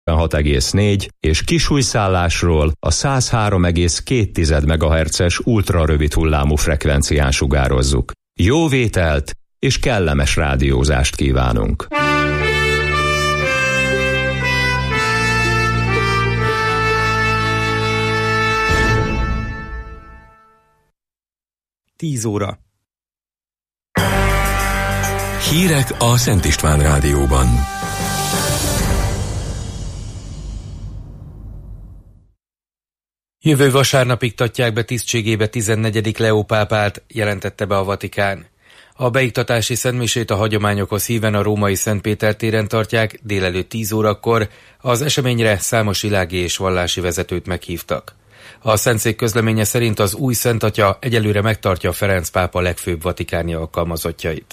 96,4 és kisújszállásról a 103,2 MHz-es ultrarövid hullámú frekvencián sugározzuk. Jó vételt és kellemes rádiózást kívánunk! Tíz óra. Hírek a Szent István Rádióban. Jövő vasárnapig iktatják be tisztségébe 14. Leó pápát, jelentette be a Vatikán. A beiktatási szentmisét a hagyományokhoz híven a római Szent Péter téren tartják délelőtt 10 órakor, az eseményre számos világi és vallási vezetőt meghívtak. A Szentszék közleménye szerint az új szentatya egyelőre megtartja Ferenc pápa legfőbb vatikáni alkalmazottjait.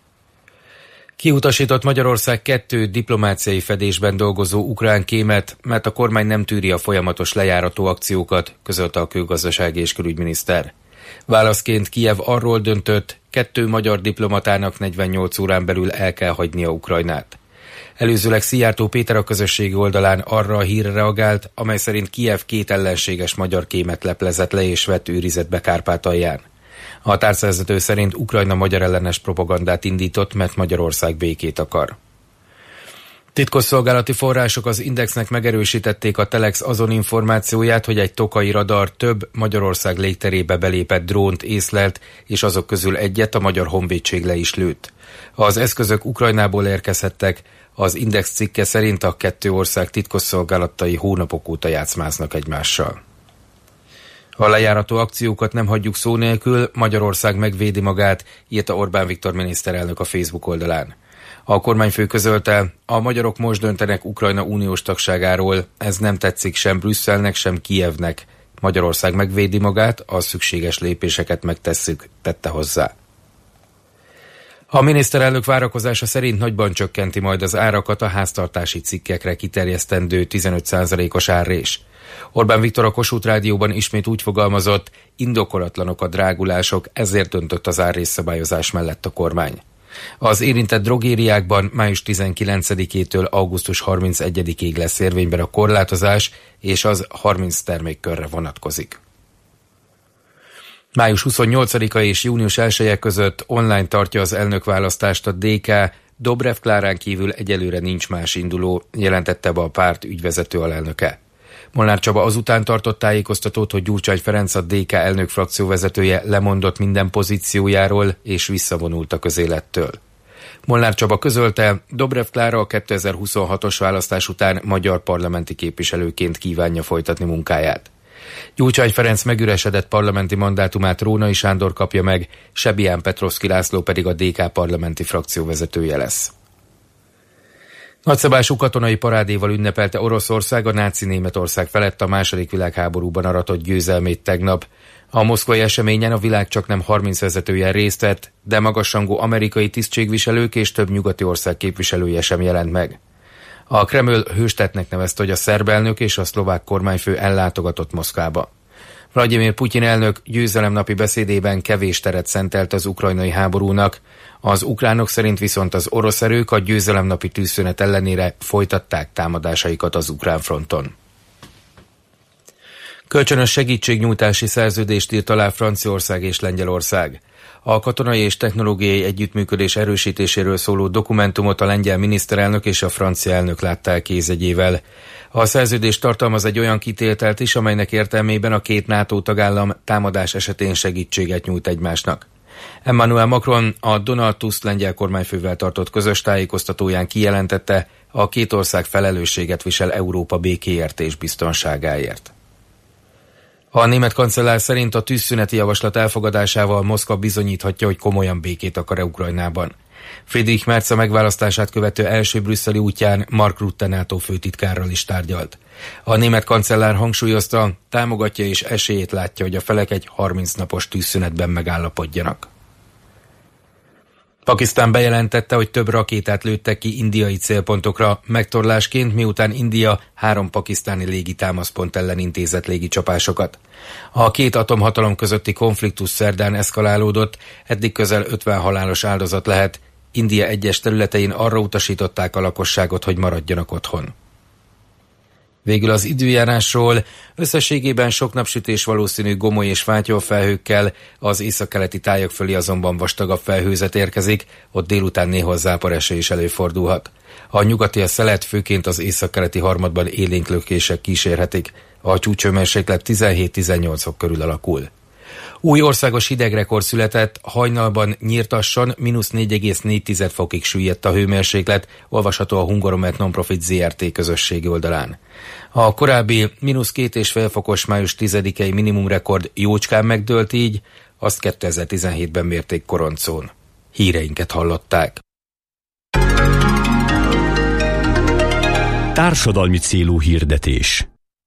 Kiutasított Magyarország 2 diplomáciai fedésben dolgozó ukrán kémet, mert a kormány nem tűri a folyamatos lejárató akciókat, közölte a külgazdasági és külügyminiszter. Válaszként Kijev arról döntött, 2 magyar diplomatának 48 órán belül el kell hagynia Ukrajnát. Előzőleg Szijjártó Péter a közösségi oldalán arra a hírre reagált, amely szerint Kijev 2 ellenséges magyar kémet leplezett le és vett őrizetbe Kárpátalján. A tárcavezető szerint Ukrajna magyar ellenes propagandát indított, mert Magyarország békét akar. Titkosszolgálati források az Indexnek megerősítették a Telex azon információját, hogy egy tokai radar több Magyarország légterébe belépett drónt észlelt, és azok közül egyet a Magyar Honvédség le is lőtt. Az eszközök Ukrajnából érkezhettek, az Index cikke szerint a 2 ország titkosszolgálatai hónapok óta játszmáznak egymással. A lejárató akciókat nem hagyjuk szó nélkül, Magyarország megvédi magát, írta Orbán Viktor miniszterelnök a Facebook oldalán. A kormányfő közölte, a magyarok most döntenek Ukrajna uniós tagságáról, ez nem tetszik sem Brüsszelnek, sem Kijevnek. Magyarország megvédi magát, a szükséges lépéseket megtesszük, tette hozzá. A miniszterelnök várakozása szerint nagyban csökkenti majd az árakat a háztartási cikkekre kiterjesztendő 15%-os árrés. Orbán Viktor a Kossuth Rádióban ismét úgy fogalmazott, indokolatlanok a drágulások, ezért döntött az árrészszabályozás mellett a kormány. Az érintett drogériákban május 19-től augusztus 31-ig lesz érvényben a korlátozás, és az 30 termékkörre vonatkozik. Május 28-a és június 1-e között online tartja az elnökválasztást a DK, Dobrev Klárán kívül egyelőre nincs más induló, jelentette be a párt ügyvezető alelnöke. Molnár Csaba azután tartott tájékoztatót, hogy Gyurcsány Ferenc, a DK elnök frakcióvezetője lemondott minden pozíciójáról és visszavonult a közélettől. Molnár Csaba közölte, Dobrev Klára a 2026-os választás után magyar parlamenti képviselőként kívánja folytatni munkáját. Gyurcsány Ferenc megüresedett parlamenti mandátumát Rónai Sándor kapja meg, Sebiján Petrovszky László pedig a DK parlamenti frakcióvezetője lesz. Nagyszabású katonai parádéval ünnepelte Oroszország a náci Németország felett a II. Világháborúban aratott győzelmét tegnap. A moszkvai eseményen a világ csaknem 30 vezetője részt vett, de magasrangú amerikai tisztségviselők és több nyugati ország képviselője sem jelent meg. A Kreml hőstetnek nevezte, hogy a szerb elnök és a szlovák kormányfő ellátogatott Moszkvába. Vladimir Putyin elnök győzelemnapi beszédében kevés teret szentelt az ukrajnai háborúnak, az ukránok szerint viszont az orosz erők a győzelemnapi tűzszünet ellenére folytatták támadásaikat az ukrán fronton. Kölcsönös segítségnyújtási szerződést írt alá Franciaország és Lengyelország. A katonai és technológiai együttműködés erősítéséről szóló dokumentumot a lengyel miniszterelnök és a francia elnök látta el kézjegyével. A szerződés tartalmaz egy olyan kitételt is, amelynek értelmében a 2 NATO tagállam támadás esetén segítséget nyújt egymásnak. Emmanuel Macron a Donald Tusk lengyel kormányfővel tartott közös tájékoztatóján kijelentette, a 2 ország felelősséget visel Európa békéért és biztonságáért. A német kancellár szerint a tűzszüneti javaslat elfogadásával Moszkva bizonyíthatja, hogy komolyan békét akar Ukrajnában. Friedrich Merz a megválasztását követő első brüsszeli útján Mark Rutte NATO főtitkárral is tárgyalt. A német kancellár hangsúlyozta, támogatja és esélyét látja, hogy a felek egy 30 napos tűzszünetben megállapodjanak. Pakisztán bejelentette, hogy több rakétát lőttek ki indiai célpontokra megtorlásként, miután India 3 pakisztáni légitámaszpont ellen intézett légicsapásokat. A 2 atomhatalom közötti konfliktus szerdán eszkalálódott, eddig közel 50 halálos áldozat lehet. India egyes területein arra utasították a lakosságot, hogy maradjanak otthon. Végül az időjárásról: összességében sok napsütés valószínű gomoly és fátyolfelhőkkel, az északkeleti tájak fölé azonban vastagabb felhőzet érkezik, ott délután néha záporeső is előfordulhat. A nyugati a szelet, főként az északkeleti harmadban élénk lökések kísérhetik. A csúcshőmérséklet 17-18 fok körül alakul. Új országos hidegrekord született, hajnalban Nyírtasson -4,4 fokig süllyedt a hőmérséklet, olvasható a Hungaromet Nonprofit Zrt. Közösségi oldalán. A korábbi -2,5 fokos május 10-i minimumrekord jócskán megdőlt, így azt 2017-ben mérték Koroncón. Híreinket hallották. Társadalmi célú hirdetés.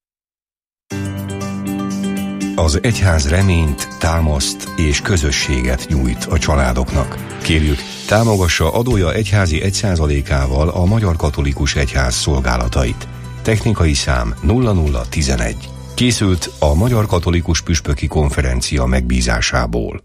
Az egyház reményt, támaszt és közösséget nyújt a családoknak. Kérjük, támogassa adója egyházi 1%-ával a Magyar Katolikus Egyház szolgálatait. Technikai szám 0011. Készült a Magyar Katolikus Püspöki Konferencia megbízásából.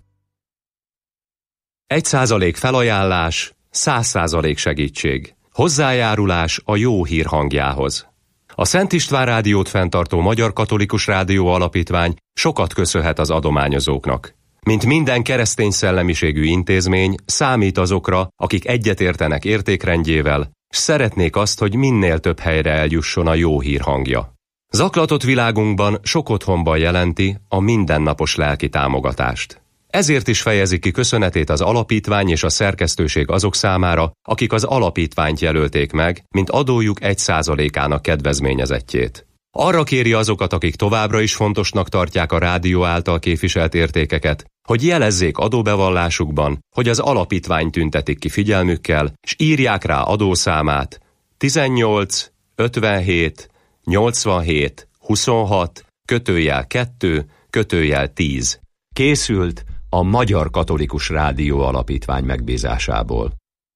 1% felajánlás, 100% segítség. Hozzájárulás a jó hír hangjához. A Szent István Rádiót fenntartó Magyar Katolikus Rádió Alapítvány sokat köszönhet az adományozóknak. Mint minden keresztény szellemiségű intézmény, számít azokra, akik egyetértenek értékrendjével, s szeretnék azt, hogy minél több helyre eljusson a jó hír hangja. Zaklatott világunkban sok otthonban jelenti a mindennapos lelki támogatást. Ezért is fejezi ki köszönetét az alapítvány és a szerkesztőség azok számára, akik az alapítványt jelölték meg, mint adójuk 1%-ának kedvezményezettjét. Arra kéri azokat, akik továbbra is fontosnak tartják a rádió által képviselt értékeket, hogy jelezzék adóbevallásukban, hogy az alapítvány tüntetik ki figyelmükkel, s írják rá adószámát 18 57 87 26 /2 /10. Készült a Magyar Katolikus Rádió Alapítvány megbízásából.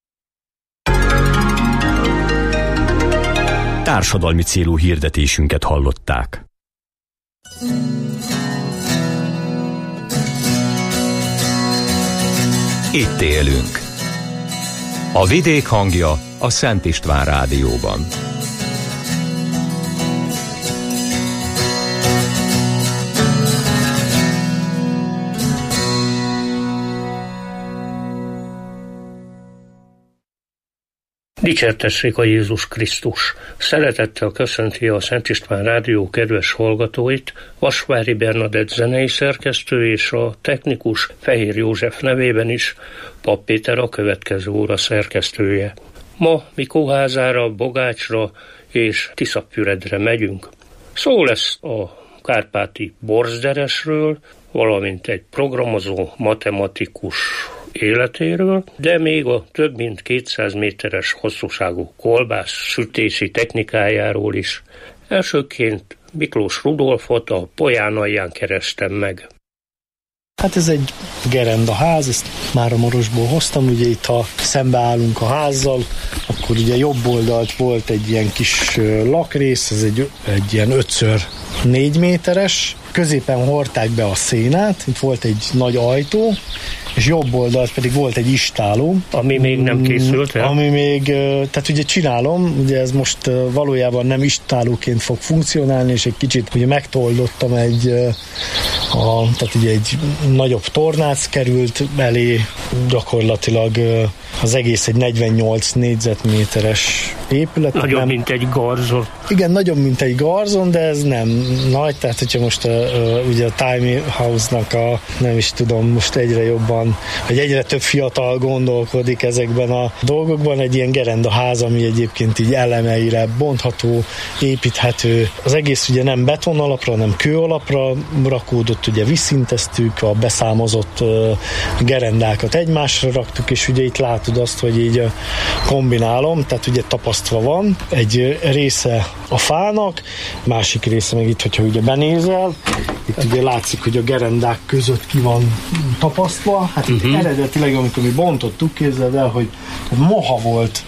Társadalmi célú hirdetésünket hallották. Itt élünk. A vidék hangja a Szent István Rádióban. Dicsértessék a Jézus Krisztus! Szeretettel köszönti a Szent István Rádió kedves hallgatóit Vasvári Bernadett zenei szerkesztő és a technikus Fehér József nevében is Pap Péter a következő óra szerkesztője. Ma Mikóházára, Bogácsra és Tiszapfüredre megyünk. Szó lesz a kárpáti Borzderesről, valamint egy programozó matematikus életéről, de még a több mint 200 méteres hosszúságú kolbász sütési technikájáról is. Elsőként Miklós Rudolfot a Polyán alján kerestem meg. Hát ez egy gerendaház, ezt már a Morosból hoztam, ugye itt ha szembeállunk a házzal, akkor ugye jobb oldalt volt egy ilyen kis lakrész, ez egy ilyen 5x4 méteres, középen hordták be a szénát, itt volt egy nagy ajtó, és jobb oldalt pedig volt egy istáló. Ami még nem készült el? Ami még, tehát ugye csinálom, ugye ez most valójában nem istálóként fog funkcionálni, és egy kicsit ugye megtoldottam tehát ugye egy nagyobb tornác került elé, gyakorlatilag az egész egy 48 négyzetméteres épület. Nagyobb, mint egy garzon. Igen, nagyobb, mint egy garzon, de ez nem nagy, tehát hogyha most ugye a Tiny House-nak nem is tudom, most egyre jobban, vagy egyre több fiatal gondolkodik ezekben a dolgokban, egy ilyen gerendaház, ami egyébként így elemeire bontható, építhető. Az egész ugye nem beton alapra, hanem kő alapra rakódott, ugye visszinteztük, a beszámozott gerendákat egymásra raktuk, és ugye itt látod azt, hogy így kombinálom, tehát ugye tapasztva van. Egy része a fának, másik része meg itt, hogyha ugye benézel, itt ugye látszik, hogy a gerendák között ki van tapasztva. Hát itt eredetileg, amikor mi bontottuk, képzeld el, hogy moha volt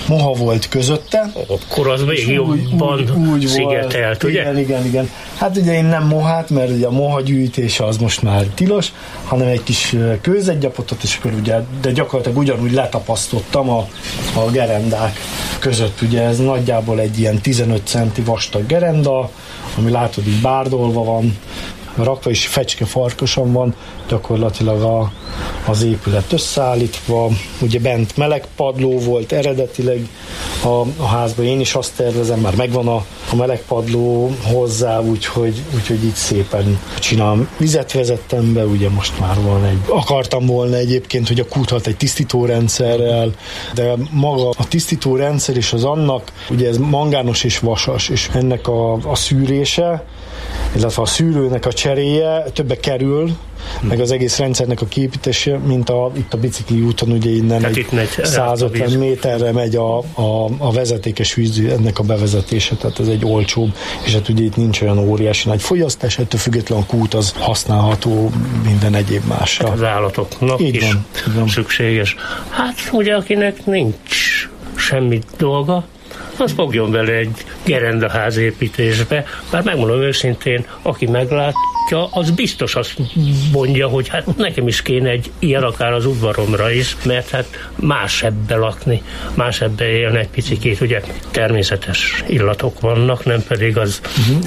moha volt közötte. Akkor az még jobban szigetelt, ugye? Igen. Hát ugye én nem mohát, mert ugye a moha gyűjtése az most már tilos, hanem egy kis kőzetgyapotot, és akkor ugye, de gyakorlatilag ugyanúgy letapasztottam a gerendák között. Ugye ez nagyjából egy ilyen 15 centi vastag gerenda, ami látod, így bárdolva van, rakva, és fecske farkason van gyakorlatilag az épület összeállítva. Ugye bent meleg padló volt eredetileg a házban, én is azt tervezem, már megvan a meleg padló hozzá, úgyhogy így szépen csinálom. Vizet vezettem be, ugye most már van akartam volna egyébként, hogy a kúthat egy tisztítórendszerrel, de maga a tisztítórendszer és az annak, ugye ez mangános és vasas, és ennek a szűrése, illetve a szűrőnek a cseréje többe kerül, meg az egész rendszernek a kiépítése, mint itt a bicikli úton, ugye innen egy 150 méterre megy a vezetékes víz, ennek a bevezetése, tehát ez egy olcsóbb, és hát ugye itt nincs olyan óriási nagy fogyasztás, ettől függetlenül a kút az használható minden egyéb másra. Az állatoknak így van. Szükséges. Hát ugye akinek nincs semmi dolga, az fogjon vele egy gerendaház építésbe, bár megmondom őszintén, aki meglátja, az biztos azt mondja, hogy hát nekem is kéne egy ilyen akár az udvaromra is, mert hát más ebbe lakni, más ebbe élni egy picikét, ugye természetes illatok vannak, nem pedig az...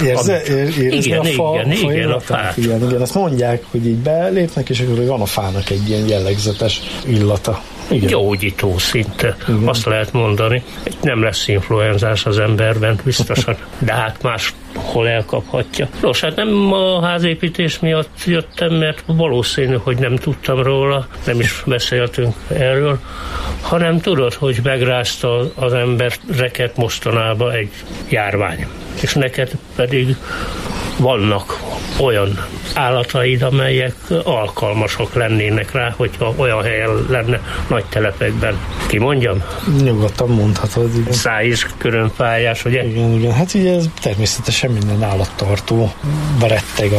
Igen, a fát. Igen, azt mondják, hogy így belépnek, és akkor van a fának egy ilyen jellegzetes illata. Igen. Gyógyító szinte, azt lehet mondani. Nem lesz influenzás az emberben, biztosan, de hát máshol elkaphatja. Nos, hát nem a házépítés miatt jöttem, mert valószínű, hogy nem tudtam róla, nem is beszéltünk erről, hanem tudod, hogy megrázta az embereket mostanában egy járvány. És neked pedig vannak olyan állataid, amelyek alkalmasok lennének rá, hogyha olyan helyen lenne nagy telepekben. Ki mondjam? Nyugodtan mondhatod. Igen. Száj is körönfájás, ugye? Igen. Hát ugye ez természetesen minden állattartó beretteg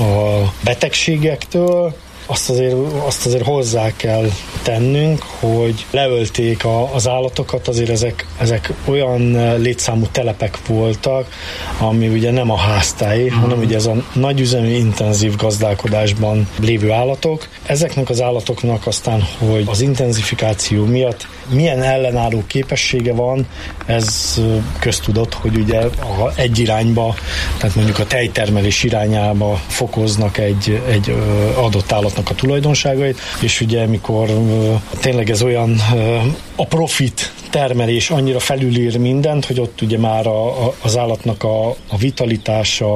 a betegségektől. Azt azért hozzá kell tennünk, hogy leölték az állatokat, azért ezek olyan létszámú telepek voltak, ami ugye nem a háztáj, hanem ugye ez a nagyüzemű intenzív gazdálkodásban lévő állatok. Ezeknek az állatoknak aztán, hogy az intenzifikáció miatt milyen ellenálló képessége van, ez köztudott, hogy ugye egy irányba, tehát mondjuk a tejtermelés irányába fokoznak egy adott állatnak a tulajdonságait, és ugye mikor tényleg ez olyan a profit termelés annyira felülír mindent, hogy ott ugye már az állatnak a vitalitása,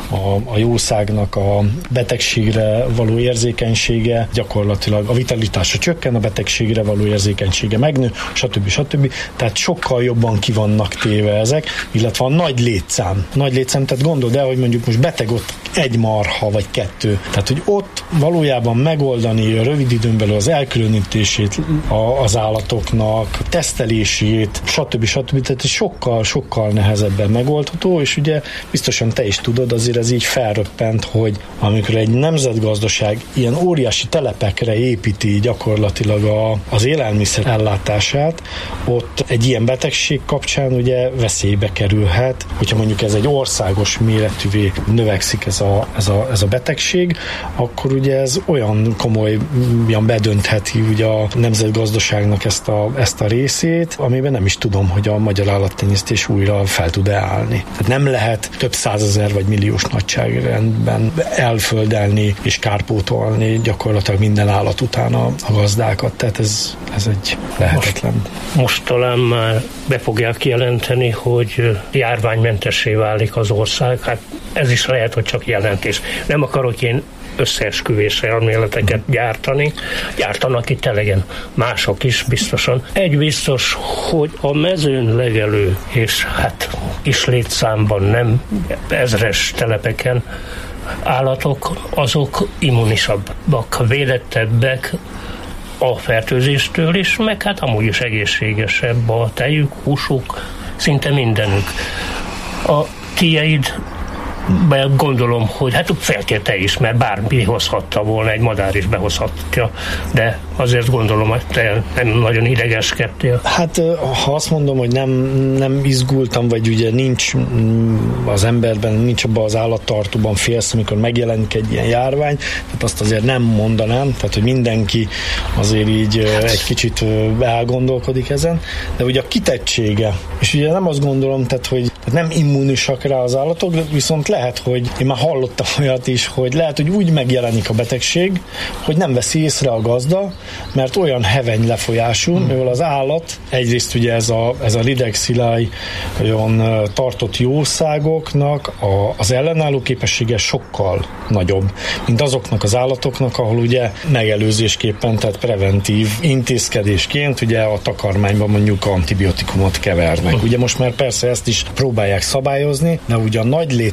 a jószágnak a betegségre való érzékenysége, gyakorlatilag a vitalitása csökken, a betegségre való érzékenysége megnő, stb. Tehát sokkal jobban ki vannak téve ezek, illetve a nagy létszám, tehát gondold el, hogy mondjuk most beteg ott egy marha vagy kettő, tehát hogy ott valójában megoldani a rövid időn belül az elkülönítését az állatoknak, tesztelését, stb. Tehát ez sokkal nehezebben megoldható, és ugye biztosan te is tudod, azért ez így felröppent, hogy amikor egy nemzetgazdaság ilyen óriási telepekre építi gyakorlatilag az élelmiszer ellátását, ott egy ilyen betegség kapcsán ugye veszélybe kerülhet, hogyha mondjuk ez egy országos méretűvé növekszik ez a betegség, akkor ugye ez olyan komolyan bedöntheti ugye a nemzetgazdaságnak ezt a részét, amiben nem is tudom, hogy a magyar állattenyésztés újra fel tud-e állni. Tehát nem lehet több százezer vagy milliós nagyságrendben elföldelni és kárpótolni gyakorlatilag minden állat után a gazdákat. Tehát ez egy lehetetlen. Most talán már be fogják jelenteni, hogy járványmentessé válik az ország. Hát ez is lehet, hogy csak jelentés. Nem akarok én összeesküvés elméleteket gyártani. Gyártanak itt elegen. Mások is biztosan. Egy biztos, hogy a mezőn legelő, és hát kis létszámban, nem ezres telepeken állatok, azok immunisabbak, védettebbek a fertőzéstől is, meg hát amúgy is egészségesebb a tejük, húsuk, szinte mindenük. A tieid, gondolom, hogy hát feltétel is, mert bármi hozhatta volna, egy madár is behozhatja, de azért gondolom, hogy te nem nagyon idegeskedtél. Hát, ha azt mondom, hogy nem izgultam, vagy ugye nincs az emberben, nincs abban az állattartóban félsz, amikor megjelenik egy ilyen járvány, tehát azt azért nem mondanám, tehát, hogy mindenki azért így egy kicsit elgondolkodik ezen, de ugye a kitettsége, és ugye nem azt gondolom, tehát, hogy nem immunisak rá az állatok, viszont lehet, hogy én már hallottam olyat is, hogy lehet, hogy úgy megjelenik a betegség, hogy nem veszi észre a gazda, mert olyan heveny lefolyású, mivel az állat, egyrészt ugye ez a Ridexilae olyan tartott jószágoknak az ellenálló képessége sokkal nagyobb, mint azoknak az állatoknak, ahol ugye megelőzésképpen, tehát preventív intézkedésként ugye a takarmányban mondjuk antibiotikumot kevernek. Ugye most már persze ezt is próbálják szabályozni, de ugye a nagy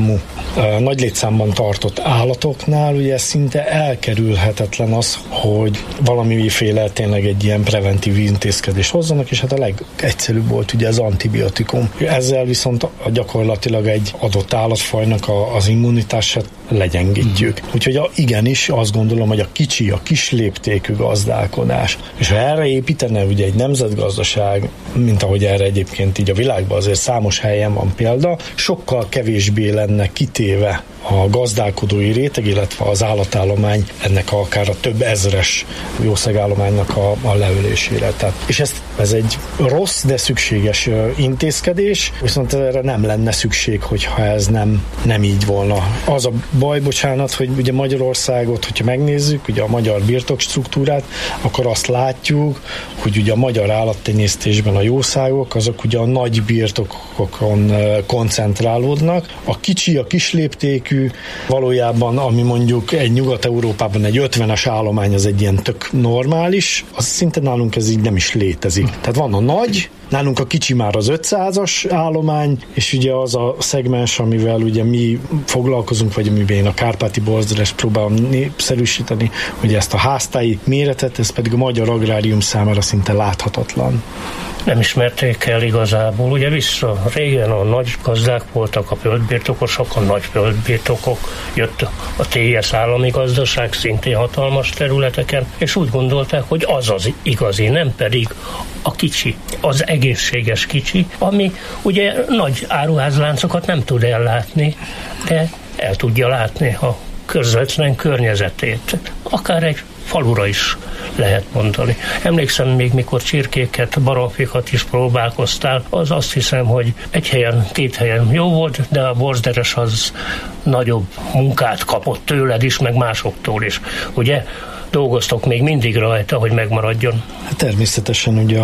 létszámban tartott állatoknál ugye szinte elkerülhetetlen az, hogy valamiféle tényleg egy ilyen preventív intézkedést hozzanak, és hát a legegyszerűbb volt ugye az antibiotikum. Ezzel viszont gyakorlatilag egy adott állatfajnak az immunitását legyengítjük. Úgyhogy igenis azt gondolom, hogy a kis léptékű gazdálkodás, és ha erre építene ugye egy nemzetgazdaság, mint ahogy erre egyébként így a világban azért számos helyen van példa, sokkal kevésbé lenne kitéve a gazdálkodói réteg, illetve az állatállomány ennek akár a több ezres jószágállománynak a leölésére. Tehát, és ez egy rossz, de szükséges intézkedés, viszont erre nem lenne szükség, hogyha ez nem így volna. Az a baj, bocsánat, hogy ugye Magyarországot, hogyha megnézzük, ugye a magyar birtokstruktúrát, akkor azt látjuk, hogy ugye a magyar állattenyésztésben a jószágok, azok ugye a nagy birtokokon koncentrálódnak. A kisléptékű valójában, ami mondjuk egy Nyugat-Európában egy 50-es állomány, az egy ilyen tök normális, az szinte nálunk ez így nem is létezik. Tehát van a nagy, nálunk a kicsi már az 500-as állomány, és ugye az a szegmens, amivel ugye mi foglalkozunk, vagy amiben én a kárpáti borzdelest próbálom népszerűsíteni, ugye ezt a háztáji méretet, ez pedig a magyar agrárium számára szinte láthatatlan. Nem ismerték el igazából. Ugye vissza régen a nagy gazdák voltak, a földbirtokosok, a nagy földbirtokok, jött a TS állami gazdaság, szintén hatalmas területeken, és úgy gondolták, hogy az az igazi, nem pedig a kicsi, az egészséges kicsi, ami ugye nagy áruházláncokat nem tud ellátni, de el tudja látni a közvetlen környezetét. Akár egy falura is lehet mondani. Emlékszem még, mikor csirkéket, baromfikat is próbálkoztál, az azt hiszem, hogy egy helyen, 2 helyen jó volt, de a borzderes az nagyobb munkát kapott tőled is, meg másoktól is. Ugye? Dolgoztok még mindig rajta, hogy megmaradjon? Természetesen ugye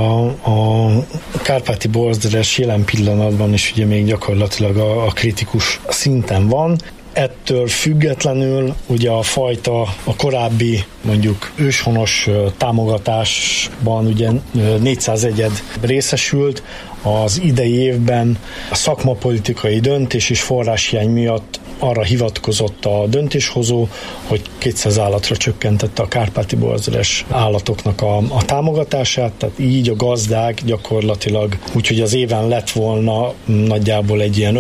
a kárpáti borzderes jelen pillanatban is ugye még gyakorlatilag a kritikus szinten van. Ettől függetlenül ugye a fajta, a korábbi mondjuk őshonos támogatásban ugye 400 egyed részesült, az idei évben a szakmapolitikai döntés és forráshiány miatt arra hivatkozott a döntéshozó, hogy 200 állatra csökkentette a kárpáti borzderes állatoknak a támogatását, tehát így a gazdák gyakorlatilag, úgyhogy az éven lett volna nagyjából egy ilyen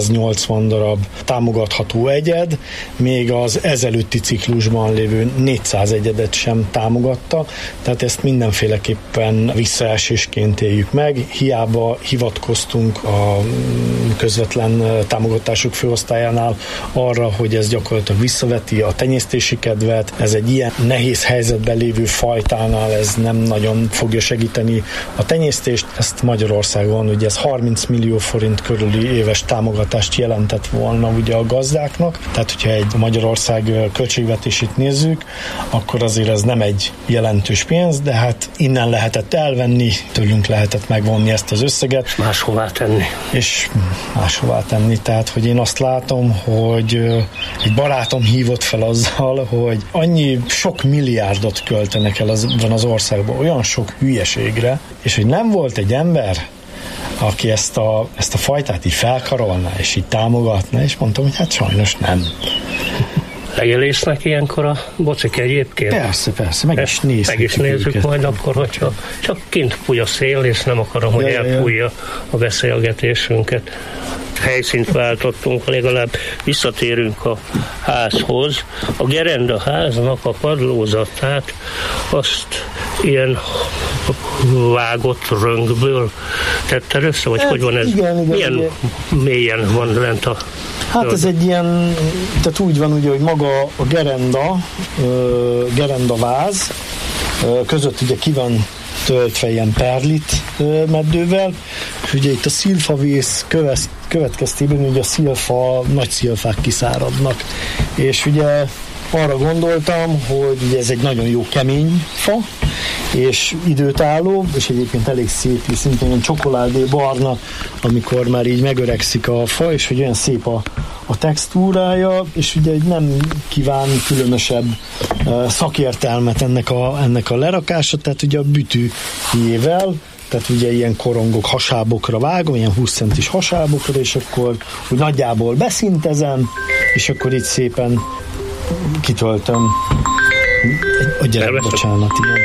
580 darab támogatható egyed, még az ezelőtti ciklusban lévő 400 egyedet sem támogatta, tehát ezt mindenféleképpen visszaesésként éljük meg, hiába hivatkoztunk a közvetlen támogatások főosztályánál arra, hogy ez gyakorlatilag visszaveti a tenyésztési kedvet, ez egy ilyen nehéz helyzetben lévő fajtánál ez nem nagyon fogja segíteni a tenyésztést. Ezt Magyarországon ugye ez 30 millió forint körüli éves támogatást jelentett volna ugye a gazdáknak, tehát hogyha egy Magyarország költségvetését nézzük, akkor azért ez nem egy jelentős pénz, de hát innen lehetett elvenni, tőlünk lehetett megvonni ezt az összeget. És máshová tenni. Tehát, hogy én azt látom, hogy egy barátom hívott fel azzal, hogy annyi sok milliárdot költenek el van az országban olyan sok hülyeségre, és hogy nem volt egy ember, aki ezt a fajtát így felkarolná, és így támogatná, és mondtam, hogy hát sajnos nem. Legelésznek ilyenkor a bocik egyébként? Persze, meg is nézzük őket. Majd akkor, hogyha csak kint fúj a szél, és nem akarom, hogy elfújja a beszélgetésünket. Helyszínt váltottunk, legalább visszatérünk a házhoz. A gerenda háznak a padlózatát azt ilyen vágott röngből tetted össze, vagy hogy van ez? Igen, milyen mélyen van lent a... Hát ez egy ilyen, tehát úgy van ugye, hogy maga a gerenda váz között ugye ki van töltve ilyen perlit meddővel, és ugye itt a szilfavész következtében ugye a nagy szilfák kiszáradnak, és ugye arra gondoltam, hogy ugye ez egy nagyon jó kemény fa, és időtálló, és egyébként elég szép, szintén olyan csokoládé barna, amikor már így megöregszik a fa, és hogy olyan szép a textúrája, és ugye nem kíván különösebb szakértelmet ennek a lerakása, tehát ugye a bütűjével, tehát ugye ilyen korongok, hasábokra vágom, ilyen 20 centis hasábokra, és akkor úgy nagyjából beszintezem, és akkor itt szépen kitöltöm a gyerek, bocsánat, igen.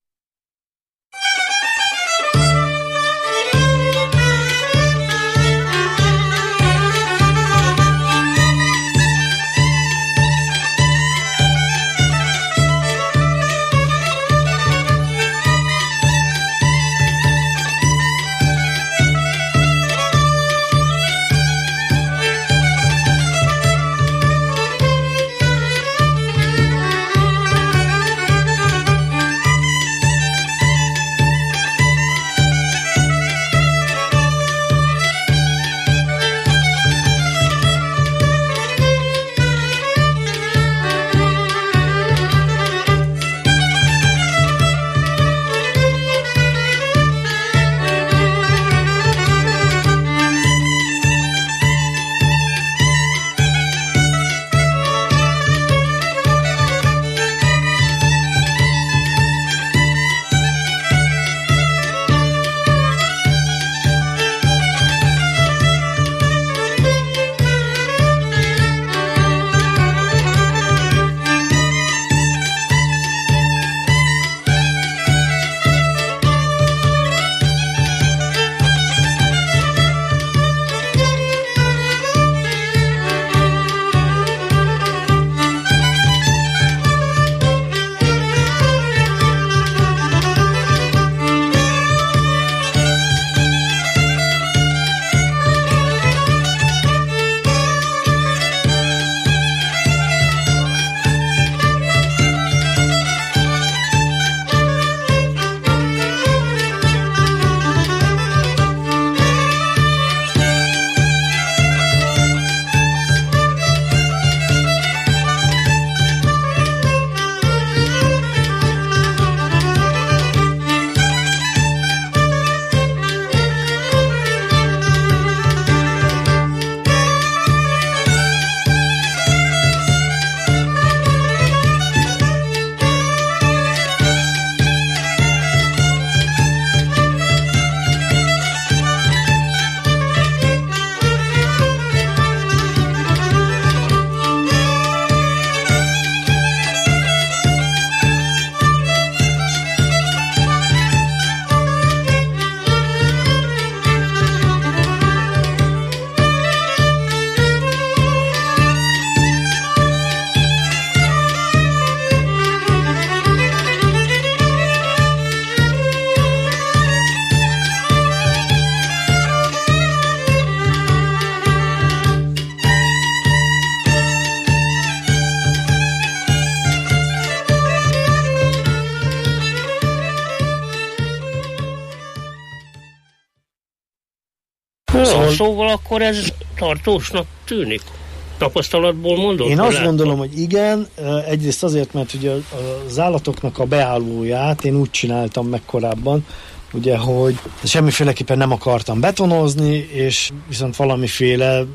Szóval akkor ez tartósnak tűnik? Tapasztalatból mondod? Én azt gondolom, hogy igen. Egyrészt azért, mert ugye az állatoknak a beállóját én úgy csináltam meg korábban, ugye, hogy semmiféleképpen nem akartam betonozni, és viszont valamiféle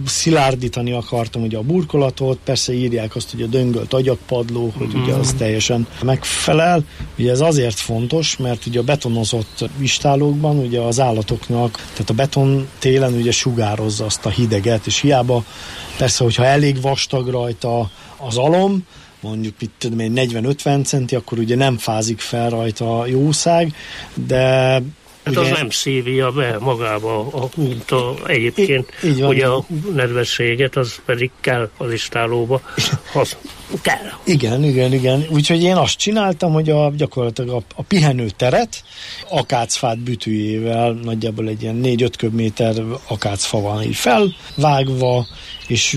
szilárdítani akartam ugye a burkolatot, persze írják azt, hogy a döngölt agyagpadló, hogy ugye az teljesen megfelel. Ugye ez azért fontos, mert ugye a betonozott istállókban ugye az állatoknak, tehát a beton télen ugye sugározza azt a hideget, és hiába persze, hogyha elég vastag rajta az alom, mondjuk itt tudom én 40-50 centi, akkor ugye nem fázik fel rajta a jószág, de hát az nem szívja be magába, mint egyébként, ugye a nedvességet, az pedig kell az istállóba. Az kell. Igen. Úgyhogy én azt csináltam, hogy gyakorlatilag a pihenőteret akácfát bütűjével, nagyjából egy ilyen 4-5 köbméter akácfa van így felvágva, és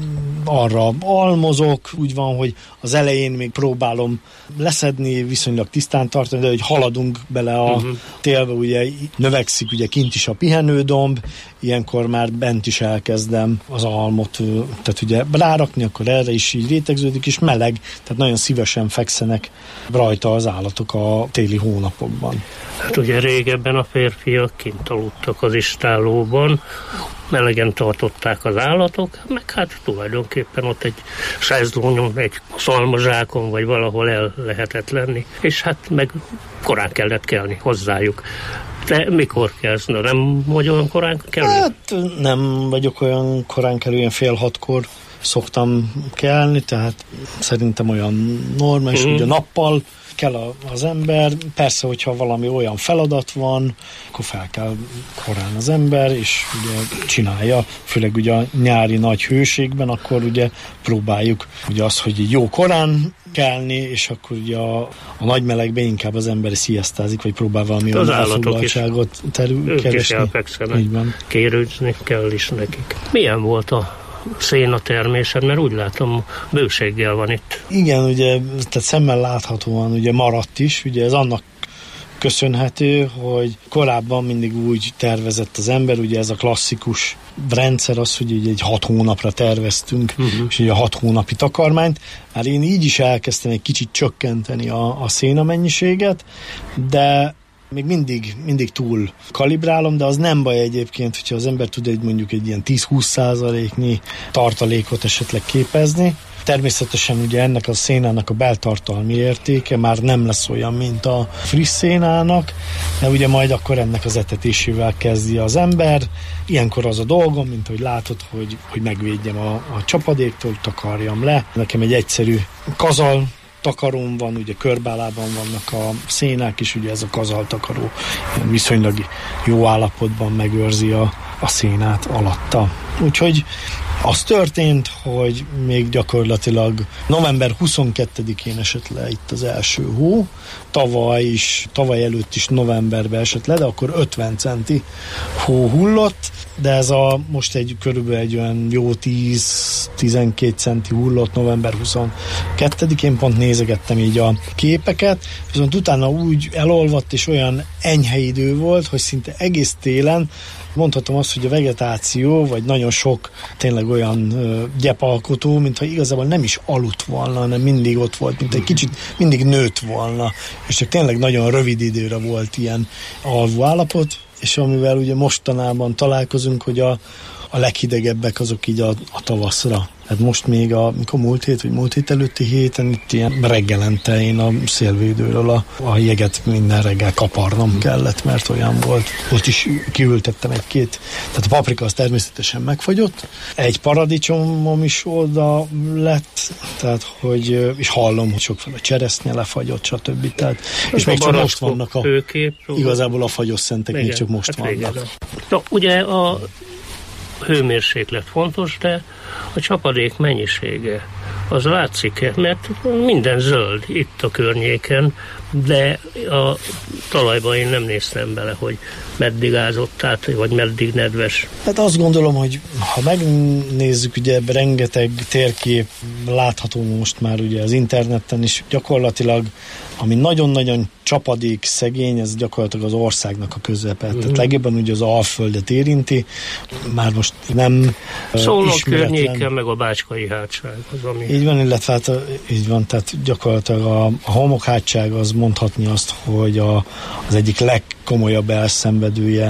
arra almozok, úgy van, hogy az elején még próbálom leszedni, viszonylag tisztán tartani, de hogy haladunk bele a télbe, ugye növekszik ugye kint is a pihenődomb, ilyenkor már bent is elkezdem az almot, tehát ugye rárakni, akkor erre is így rétegződik, és meleg, tehát nagyon szívesen fekszenek rajta az állatok a téli hónapokban. Hát ugye régebben a férfiak kint aludtak az istállóban, melegen tartották az állatok, meg hát tulajdonképpen ott egy sezlónyon, egy szalmazsákon, vagy valahol el lehetett lenni, és hát meg korán kellett kelni hozzájuk. Te mikor kelsz? Nem vagy olyan korán kelni? Hát nem vagyok olyan korán kelő, ilyen 5:30-kor szoktam kelni, tehát szerintem olyan normális, ugye nappal kell az ember, persze, hogyha valami olyan feladat van, akkor fel kell korán az ember, és ugye csinálja, főleg ugye a nyári nagy hőségben, akkor ugye próbáljuk ugye azt, hogy jó korán kelni, és akkor ugye a nagy melegben inkább az ember sziasztázik, vagy próbál valami olyan elfoglaltságot keresni. Ők is elpekszenek, kérőzni kell is nekik. Milyen volt a szénatermésed, mert úgy látom, bőséggel van itt. Igen, ugye, tehát szemmel láthatóan ugye maradt is, ugye ez annak köszönhető, hogy korábban mindig úgy tervezett az ember, ugye ez a klasszikus rendszer az, hogy ugye egy 6 hónapra terveztünk, és ugye a 6 hónapi takarmányt. Már én így is elkezdtem egy kicsit csökkenteni a széna mennyiséget, de még mindig túl kalibrálom, de az nem baj egyébként, hogyha az ember tud mondjuk egy ilyen 10-20%-nyi tartalékot esetleg képezni. Természetesen ugye ennek a szénának a beltartalmi értéke már nem lesz olyan, mint a friss szénának, de ugye majd akkor ennek az etetésével kezdi az ember. Ilyenkor az a dolgom, mint hogy látod, hogy megvédjem a csapadéktól, takarjam le. Nekem egy egyszerű kazal takaróm van, ugye körbálában vannak a szénák is, ugye ez a kazaltakaró viszonylag jó állapotban megőrzi a szénát alatta. Úgyhogy az történt, hogy még gyakorlatilag november 22-én esett le itt az első hó, tavaly előtt is novemberben esett le, de akkor 50 centi hó hullott, de ez most körülbelül egy olyan jó 10-12 centi hullott november 22-én, pont nézegettem így a képeket, viszont utána úgy elolvadt és olyan enyhe idő volt, hogy szinte egész télen mondhatom azt, hogy a vegetáció, vagy nagyon sok tényleg olyan gyepalkotó, mintha igazából nem is aludt volna, hanem mindig ott volt, mint egy kicsit mindig nőtt volna, és csak tényleg nagyon rövid időre volt ilyen alvó állapot, és amivel ugye mostanában találkozunk, hogy a leghidegebbek azok így a tavaszra. Hát most még mikor múlt hét előtti héten itt ilyen reggelente én a szélvédőről a jeget minden reggel kaparnom kellett, mert olyan volt. Ott is kiültettem egy-két, tehát a paprika az természetesen megfagyott. Egy paradicsomom is oda lett, tehát hogy, és hallom, hogy sokféle cseresznye lefagyott, stb. Tehát, és még csak most vannak igazából a fagyos szentek, még csak most vannak. Na, ugye a hőmérséklet fontos, de a csapadék mennyisége az látszik, mert minden zöld itt a környéken, de a talajban én nem néztem bele, hogy meddig ázott át, vagy meddig nedves. Hát azt gondolom, hogy ha megnézzük, ugye ebben rengeteg térkép látható most már ugye az interneten is, gyakorlatilag ami nagyon-nagyon csapadék szegény, ez gyakorlatilag az országnak a közepe. Tehát legjobban ugye az Alföldet érinti, már most nem Szolnok környéken, meg a Bácskai hátság az, ami... Így van, illetve hát így van, tehát gyakorlatilag a homokhátság az mondhatni azt, hogy az egyik legkomolyabb elszenvedője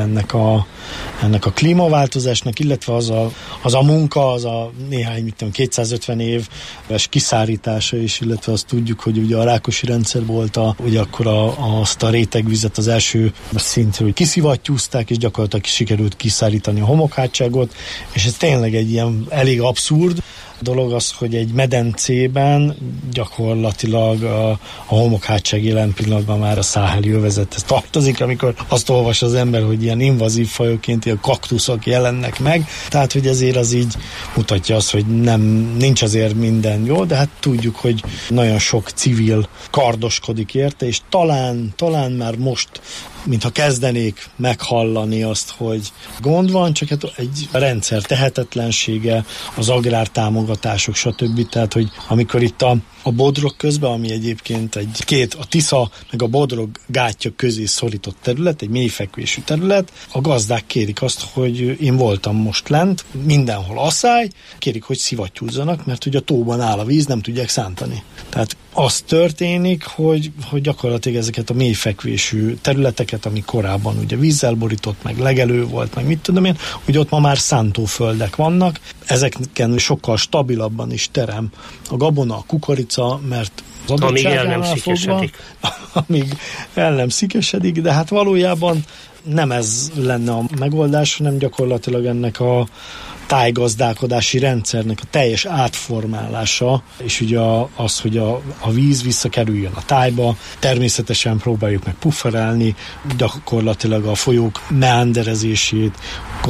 ennek a klímaváltozásnak, illetve az a munka, az a néhány, 250 éves kiszárítása is, illetve azt tudjuk, hogy ugye a Rákosi rendszer volt ugye akkor azt a rétegvizet az első szintről kiszivattyúzták, és gyakorlatilag sikerült kiszárítani a homokhátságot, és ez tényleg egy ilyen elég abszurd dolog az, hogy egy medencében gyakorlatilag a homokhátság jelen pillanatban már a száheli övezethez tartozik, amikor azt olvas az ember, hogy ilyen invazív fajokként ilyen kaktuszok jelennek meg, tehát hogy ezért az így mutatja azt, hogy nincs azért minden jó, de hát tudjuk, hogy nagyon sok civil kardoskodik érte, és talán már most mintha kezdenék meghallani azt, hogy gond van, csak hát egy rendszer tehetetlensége, az agrártámogatások, stb. Tehát, hogy amikor itt a Bodrog közben, ami egyébként a Tisza meg a Bodrog gátja közé szorított terület, egy mélyfekvésű terület, a gazdák kérik azt, hogy én voltam most lent, mindenhol asszály, kérik, hogy szivattyúzzanak, mert ugye a tóban áll a víz, nem tudják szántani. Tehát az történik, hogy gyakorlatilag ezeket a mélyfekvésű területeket, ami korábban ugye vízzel borított, meg legelő volt, meg mit tudom én, hogy ott ma már szántóföldek vannak, ezeken sokkal stabilabban is terem a gabona, a kukorica, mert az adottságánál fogva, amíg el nem szikesedik, de hát valójában nem ez lenne a megoldás, hanem gyakorlatilag ennek a tájgazdálkodási rendszernek a teljes átformálása, és ugye az, hogy a víz visszakerüljön a tájba, természetesen próbáljuk meg pufferelni, gyakorlatilag a folyók meanderezését,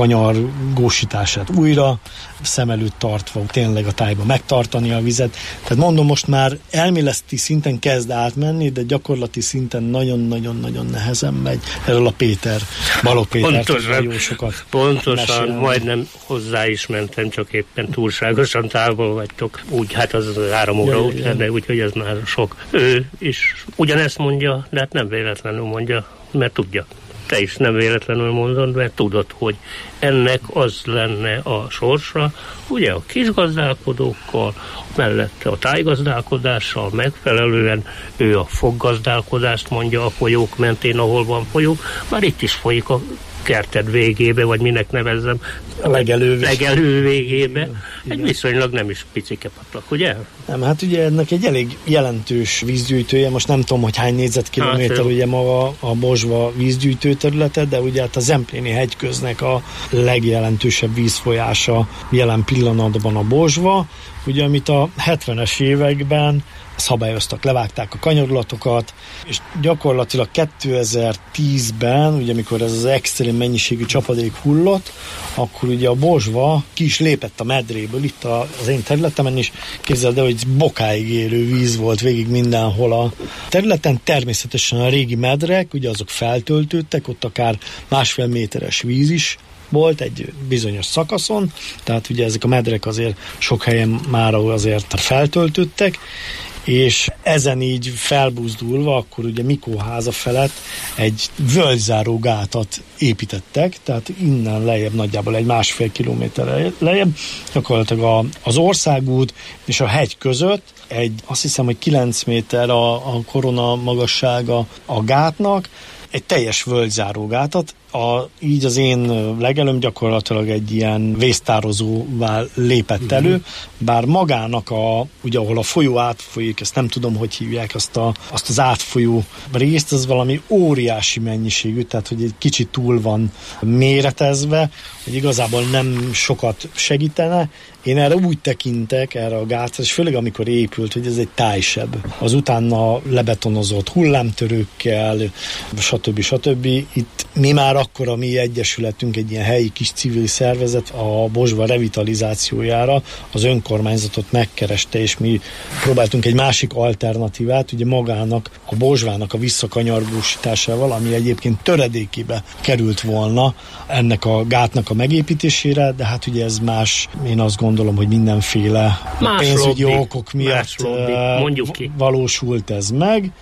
kanyargósítását újra szem előtt tartva, tényleg a tájba megtartani a vizet. Tehát mondom, most már elméleti szinten kezd átmenni, de gyakorlati szinten nagyon-nagyon-nagyon nehezen megy. Erről a Balogh Péter jó sokat pontosan mesélni. Majdnem hozzá is mentem, csak éppen túlságosan távol vagytok. Úgy, hát az 3 óra után, de úgyhogy ez már sok. Ő is ugyanezt mondja, de hát nem véletlenül mondja, mert tudja. Te is nem véletlenül mondod, mert tudod, hogy ennek az lenne a sorsa, ugye a kisgazdálkodókkal, mellette a tájgazdálkodással megfelelően, ő a foggazdálkodást mondja a folyók mentén, ahol van folyók, már itt is folyik a kerted végébe, vagy minek nevezzem, a legelő végébe. Egy viszonylag nem is picike patak, ugye? Nem, hát ugye ennek egy elég jelentős vízgyűjtője, most nem tudom, hogy hány négyzetkilométer ugye maga a Bozsva vízgyűjtő területe, de ugye hát a Zempléni hegyköznek a legjelentősebb vízfolyása jelen pillanatban a Bozsva, ugye amit a 70-es években szabályoztak, levágták a kanyarulatokat, és gyakorlatilag 2010-ben, ugye amikor ez az extrém mennyiségű csapadék hullott, akkor ugye a Bozsva ki is lépett a medréből, itt az én területemen is, képzeld el, hogy bokáig érő víz volt végig mindenhol a területen, természetesen a régi medrek, ugye azok feltöltődtek, ott akár 1,5 méteres víz is volt egy bizonyos szakaszon, tehát ugye ezek a medrek azért sok helyen már azért feltöltődtek, és ezen így felbuzdulva, akkor ugye Mikóháza felett egy völgyzáró gátat építettek, tehát innen lejjebb, nagyjából egy 1,5 kilométer lejjebb, gyakorlatilag az országút és a hegy között azt hiszem, hogy 9 méter a korona magassága a gátnak, egy teljes völgyzárógátat, így az én legelőm gyakorlatilag egy ilyen vésztározóvá lépett elő, bár magának ugye ahol a folyó átfolyik, ezt nem tudom, hogy hívják azt az átfolyó részt, az valami óriási mennyiségű, tehát hogy egy kicsit túl van méretezve, hogy igazából nem sokat segítene. Én erre úgy tekintek, erre a gátra, és főleg amikor épült, hogy ez egy tájseb. Az utána lebetonozott hullámtörőkkel, stb. Itt mi már akkor a mi egyesületünk, egy ilyen helyi kis civil szervezet a Bozsva revitalizációjára az önkormányzatot megkereste, és mi próbáltunk egy másik alternatívát, ugye magának, a Bozsvának a visszakanyargósításával, ami egyébként töredékébe került volna ennek a gátnak a megépítésére, de hát ugye ez más, én azt gondolom, hogy mindenféle pénzügyi okok miatt valósult ez meg,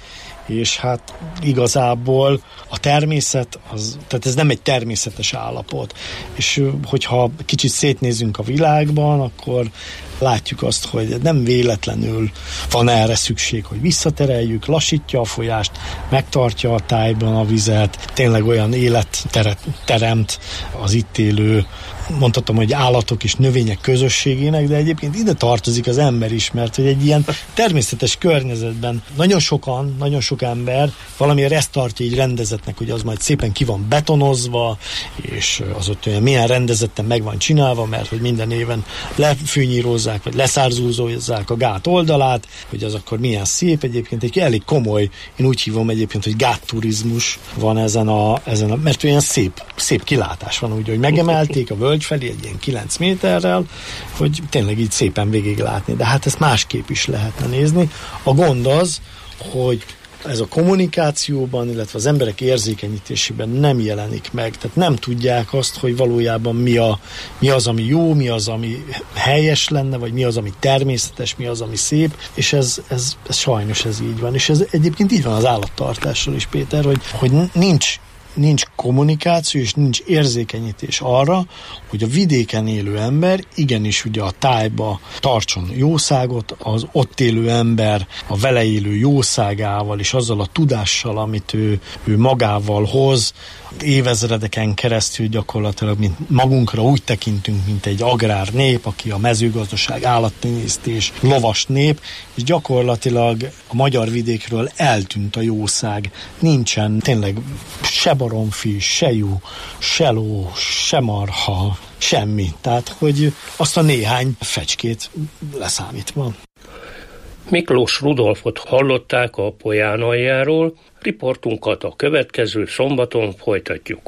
és hát igazából a természet, tehát ez nem egy természetes állapot. És hogyha kicsit szétnézünk a világban, akkor látjuk azt, hogy nem véletlenül van erre szükség, hogy visszatereljük, lassítja a folyást, megtartja a tájban a vizet, tényleg olyan életteret teremt az itt élő, mondhatom, hogy állatok és növények közösségének, de egyébként ide tartozik az ember is, mert hogy egy ilyen természetes környezetben nagyon sok ember valamiért ezt tartja így rendezetnek, hogy az majd szépen ki van betonozva, és az ott olyan milyen rendezetten meg van csinálva, mert hogy minden éven lefűnyírozzák, vagy leszárzúzozzák a gát oldalát, hogy az akkor milyen szép. Egyébként egy elég komoly, én úgy hívom egyébként, hogy gátturizmus van ezen a mert olyan szép kilátás van, úgy, hogy megemelték a völgy felé egy ilyen 9 méterrel, hogy tényleg így szépen végig látni. De hát ezt másképp is lehetne nézni. A gond az, hogy ez a kommunikációban, illetve az emberek érzékenyítésében nem jelenik meg. Tehát nem tudják azt, hogy valójában mi az, ami jó, mi az, ami helyes lenne, vagy mi az, ami természetes, mi az, ami szép, és ez sajnos ez így van. És ez egyébként így van az állattartással is, Péter, hogy nincs kommunikáció, és nincs érzékenyítés arra, hogy a vidéken élő ember igenis ugye a tájba tartson jószágot, az ott élő ember a vele élő jószágával és azzal a tudással, amit ő magával hoz, évezredeken keresztül gyakorlatilag mint magunkra úgy tekintünk, mint egy agrár nép, aki a mezőgazdaság, állattenyésztés, lovas nép, és gyakorlatilag a magyar vidékről eltűnt a jószág. Nincsen tényleg se baromfi, se juh, se ló, se marha, semmi. Tehát, hogy azt a néhány fecskét leszámítva. Miklós Rudolfot hallották a Polyán aljáról, riportunkat a következő szombaton folytatjuk.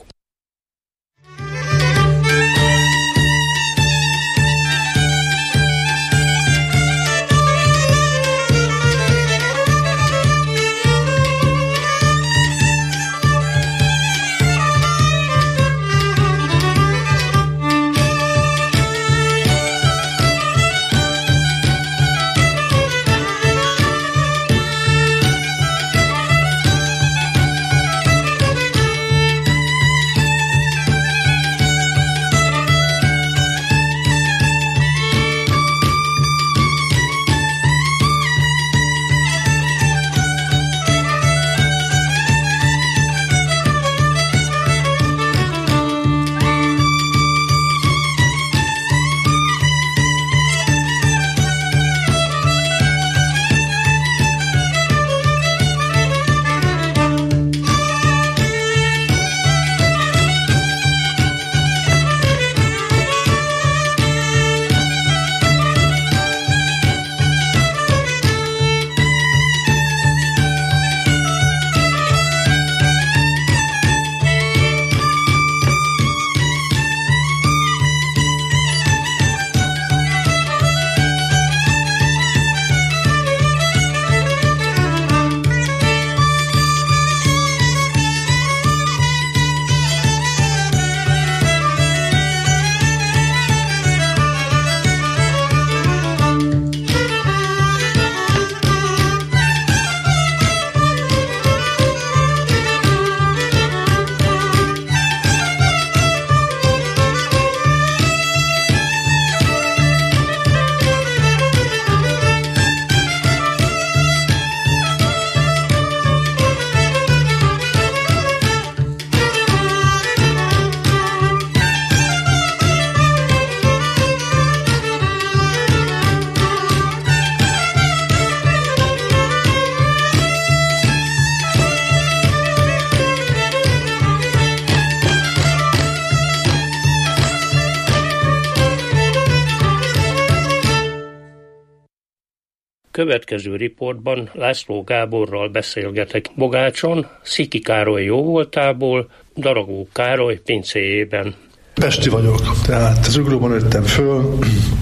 Következő riportban László Gáborral beszélgetek Bogácson, Sziki Károly jóvoltából, Daragó Károly pincéjében. Pesti vagyok, tehát Zuglóban nőttem föl,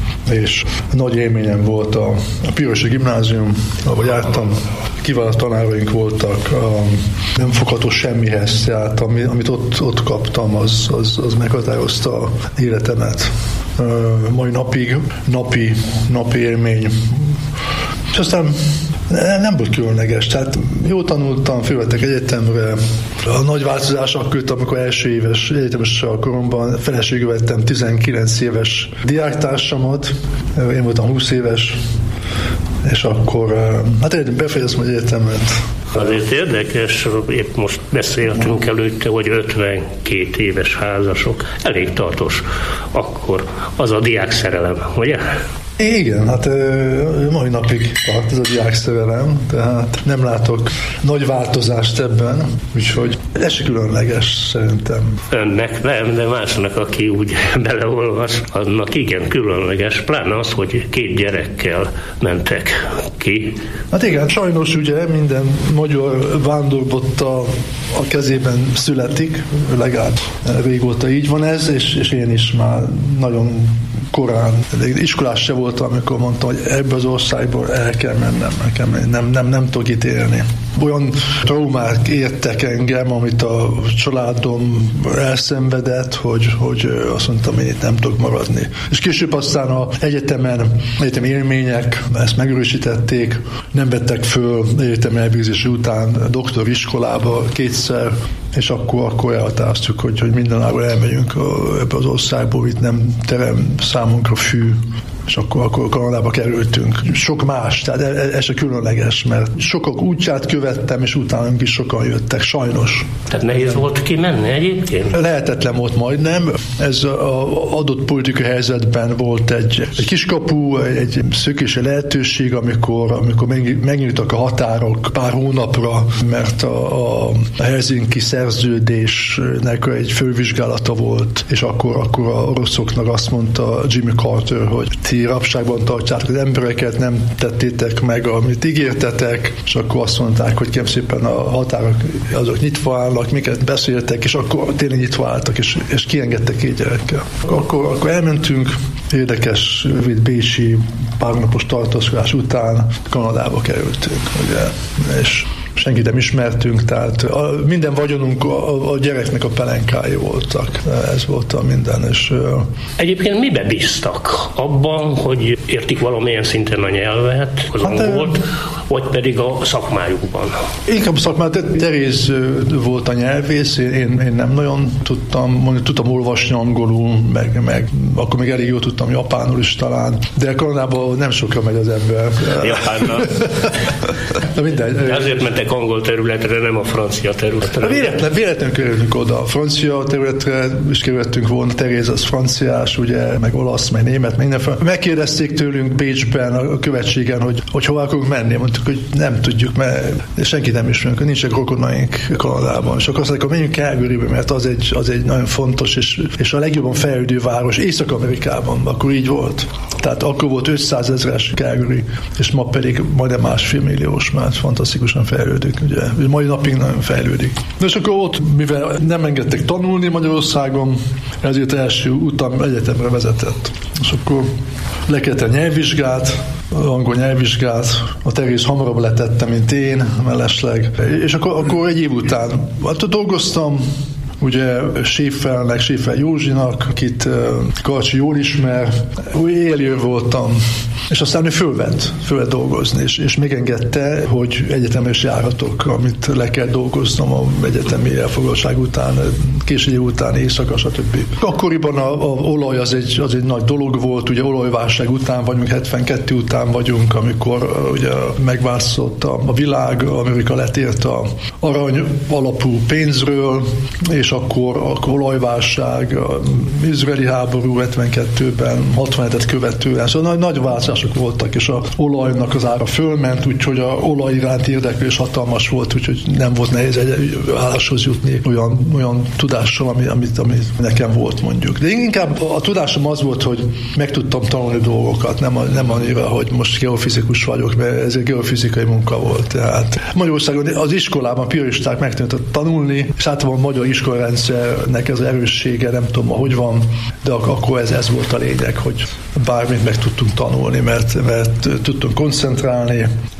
és nagy élményem volt a Pirosi Gimnázium, ahol jártam, kiváló tanáraink voltak, nem fogható semmihez, tehát amit ott kaptam, az meghatározta életemet. Mai napig napi élmény. És aztán nem volt különleges. Tehát jó tanultam, fölvettek egyetemre. A nagy változás akkor, amikor első éves egyetemes koromban feleségül vettem 19 éves diáktársamat, én voltam 20 éves, és akkor befejeztem az egyetemet. Azért érdekes, épp most beszéltünk előtte, hogy 52 éves házasok, elég tartós akkor az a diákszerelem, ugye? Igen, hát mai napig tart ez a diákszerelem, tehát nem látok nagy változást ebben, úgyhogy ez se különleges szerintem. Önnek nem, de másnak, aki úgy beleolvas, annak igen különleges, pláne az, hogy 2 gyerekkel mentek ki. Hát igen, sajnos ugye minden magyar vándorbotta a kezében születik, legalább régóta így van ez, és én is már nagyon korán, iskolás se voltam, amikor mondtam, hogy ebbe az országból el kell mennem, nem tudok itt élni. Olyan traumák értek engem, amit a családom elszenvedett, hogy azt mondtam, hogy itt nem tudok maradni. És később aztán az egyetemi élmények ezt megerősítették, nem vettek föl egyetemi elvégzése után doktoriskolába 2-szer, és akkor elhatároztuk, hogy mindenáron elmegyünk ebbe az országból, itt nem terem számunkra fű, és akkor Kanadába kerültünk. Sok más, tehát ez se különleges, mert sokak útját követtem, és utánunk is sokan jöttek, sajnos. Tehát nehéz volt kimenni egyébként? Lehetetlen volt majdnem. Ez az adott politikai helyzetben volt egy kiskapu, egy szökési lehetőség, amikor megnyíltak a határok pár hónapra, mert a Helsinki szerződésnek egy fölvizsgálata volt, és akkor a oroszoknak azt mondta Jimmy Carter, hogy rabságban tartjátok az embereket, nem tettétek meg, amit ígértetek, és akkor azt mondták, hogy kérem szépen a határok azok nyitva állnak, miket beszéltek, és akkor tényleg nyitva álltak, és kiengedtek 2 gyerekkel. Akkor elmentünk, érdekes, rövid bécsi párnapos tartózkodás után Kanadába kerültünk, ugye, és senkit nem ismertünk, tehát minden vagyonunk a gyereknek a pelenkái voltak. Ez volt a minden. És egyébként mibe bíztak? Abban, hogy értik valamilyen szinten a nyelvet, az angolt, vagy pedig a szakmájukban? Inkább a szakmájukban. Teréz volt a nyelvész, én nem nagyon tudtam olvasni angolul, meg akkor még elég jól tudtam japánul is talán, de Kanadában nem sokra megy az ember. Japánnal. Na mindegy. Azért mentek angol területre, nem a francia területre. Véletlenül kerültünk oda. A francia területre is kerültünk volna, Teréz az franciás, ugye, meg olasz, meg német, meg mindenféle. Megkérdezték tőlünk Bécsben a követségen, hogy hova akarunk menni. Mondtuk, hogy nem tudjuk, mert senki nem ismerünk, nincsenek rokonaink Kanadában. És akkor azt mondták, hogy menjünk Calgarybe, mert az egy nagyon fontos és a legjobban fejlődő város Észak-Amerikában. Akkor így volt. Tehát akkor volt 500 000-es Calgary, és ma pedig majdnem 1,5 milliós, már fantasztikusan fejlődik. Ugye, mai napig nagyon fejlődik. De és akkor ott, mivel nem engedtek tanulni Magyarországon, ezért első utam egyetemre vezetett. És akkor le kellett a nyelvvizsgát, angol nyelvvizsgát, a Teréz hamarabb letette, mint én, mellesleg. És akkor egy év után dolgoztam, ugye Schäfer Józsinak, akit Karcsi jól ismer, új élő voltam, és aztán ő fölvett dolgozni, és megengedte, hogy egyetemes járatok, amit le kell dolgoznom a egyetemi elfoglaltság után, később után, éjszaka, stb. Akkoriban a olaj az egy nagy dolog volt, ugye olajválság után vagyunk, 72 után vagyunk, amikor ugye megváltozott a világ, Amerika letért a arany alapú pénzről, és akkor olajválság, izraeli háború 72-ben, 67-et követően, szóval nagy változások voltak, és a olajnak az ára fölment, úgyhogy a olaj iránt érdeklődés hatalmas volt, úgyhogy nem volt nehéz egy álláshoz jutni olyan tudással, amit nekem volt, mondjuk. De inkább a tudásom az volt, hogy meg tudtam tanulni dolgokat, nem annyira, hogy most geofizikus vagyok, mert ez egy geofizikai munka volt. Tehát Magyarországon az iskolában piaristák megtanultak tanulni, és általában a magyar iskolarendszernek ez az erőssége, nem tudom, hogy van, de akkor ez volt a lényeg, hogy bármit meg tudtunk tanulni, mert tudtunk koncentrálni,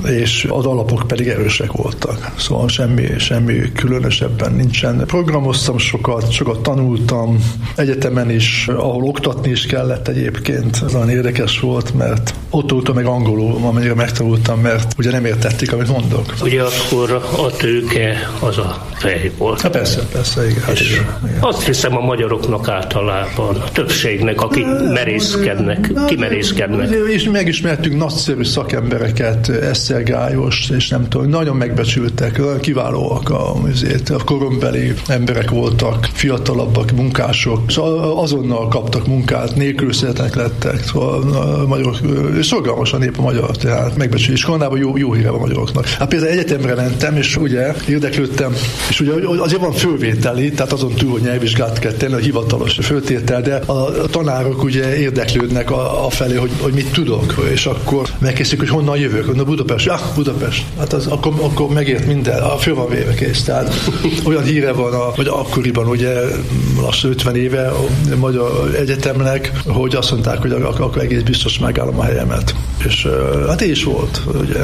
és az alapok pedig erősek voltak. Szóval semmi különösebben nincsen. Programoztam sokat tanultam, egyetemen is, ahol oktatni is kellett egyébként. Nagyon érdekes volt, mert ott tanultam meg angolul, amennyire megtanultam, mert ugye nem értették, amit mondok. Ugye akkor a tőke az a fej volt. Hát persze, igen. És igen. Azt hiszem a magyaroknak általában, a többségnek, akik kimerészkednek. És megismertünk nagyszerű szakembereket, Esztergályos, és nem tudom, nagyon megbecsültek, kiválóak a korombeli emberek voltak, fiatalabbak, munkások, szóval azonnal kaptak munkát, nélkülözhetetlenek lettek, szóval magyarok, szorgalmas a nép a magyar, tehát megbecsül, és Kanadában jó híre a magyaroknak. Hát például egyetemre mentem, és ugye érdeklődtem, és ugye azért van fölvételi, tehát azon túl, hogy nyelvvizsgát kell tenni, a hivatalos föltétel, de a tanárok ugye érdeklődnek afelé, hogy mit tudok, és akkor megkérdzik, hogy honnan jövök, Budapest. Budapest. Hát az akkor megért minden, föl van véve kész. Tehát olyan híre van, vagy akkoriban ugye lassan 50 éve a magyar egyetemnek, hogy azt mondták, hogy akkor egész biztos megállom a helyemet. És hát így is volt, ugye.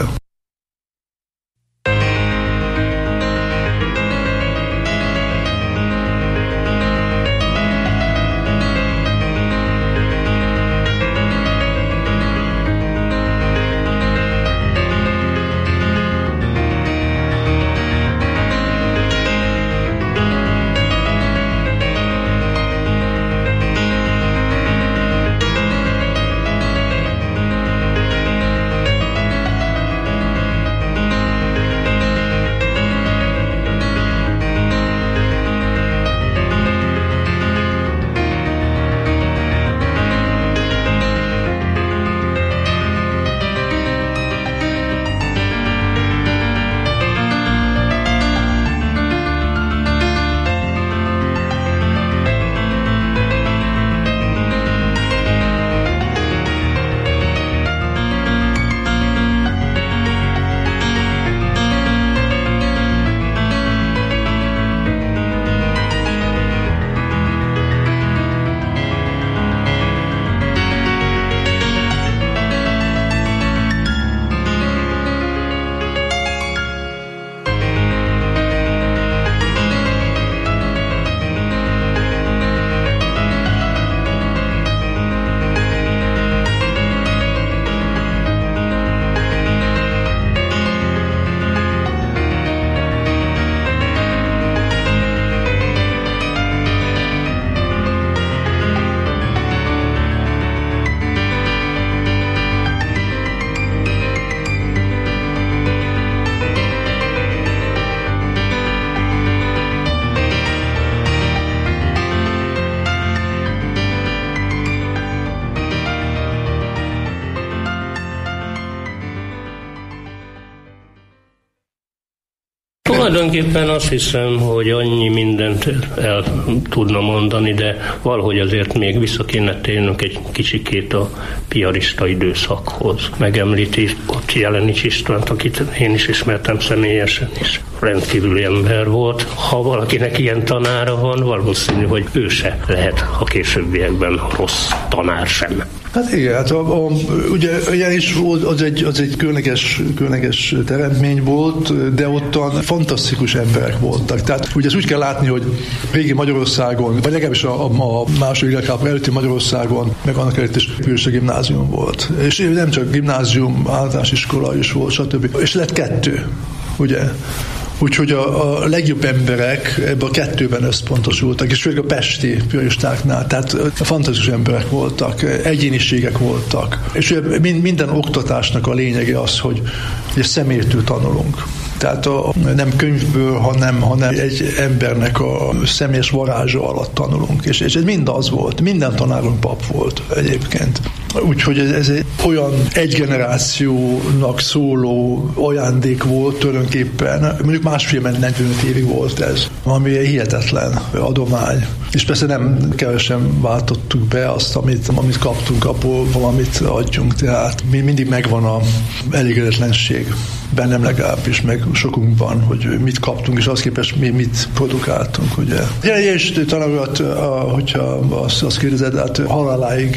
Tulajdonképpen azt hiszem, hogy annyi mindent el tudna mondani, de valahogy azért még vissza kéne térnünk egy kicsikét a piarista időszakhoz. Megemlíti ott Jelenics Istvánt, akit én is ismertem személyesen is. Rendkívüli ember volt. Ha valakinek ilyen tanára van, valószínű, hogy ő se lehet a későbbiekben rossz tanár sem. Hát igen, hát ugye ilyen is az egy különleges teremtmény volt, de ottan fantasztikus emberek voltak. Tehát ugye ezt úgy kell látni, hogy régi Magyarországon, vagy legalábbis a második világháború előtti Magyarországon, meg annak előtt is Piarista gimnázium volt. És nem csak gimnázium, általános iskola is volt, stb. És lett 2, ugye? Úgyhogy a legjobb emberek ebben a 2-ben összpontosultak, és főleg a pesti piaristáknál, tehát fantasztikus emberek voltak, egyéniségek voltak. És minden oktatásnak a lényege az, hogy személytől tanulunk. Tehát nem könyvből, hanem egy embernek a személyes varázsa alatt tanulunk. És ez mind az volt. Minden tanárunk pap volt egyébként. Úgyhogy ez egy olyan egy generációnak szóló ajándék volt tulajdonképpen. Mondjuk 1,5-45 évig volt ez, ami hihetetlen adomány. És persze nem kevesen váltottuk be azt, amit kaptunk, abból valamit adjunk. Tehát mindig megvan a elégedetlenség. Bennem legalábbis, meg sokunkban, hogy mit kaptunk, és az képest mi mit produkáltunk, ugye. És talán olyat, hogyha azt kérdezed, hát haláláig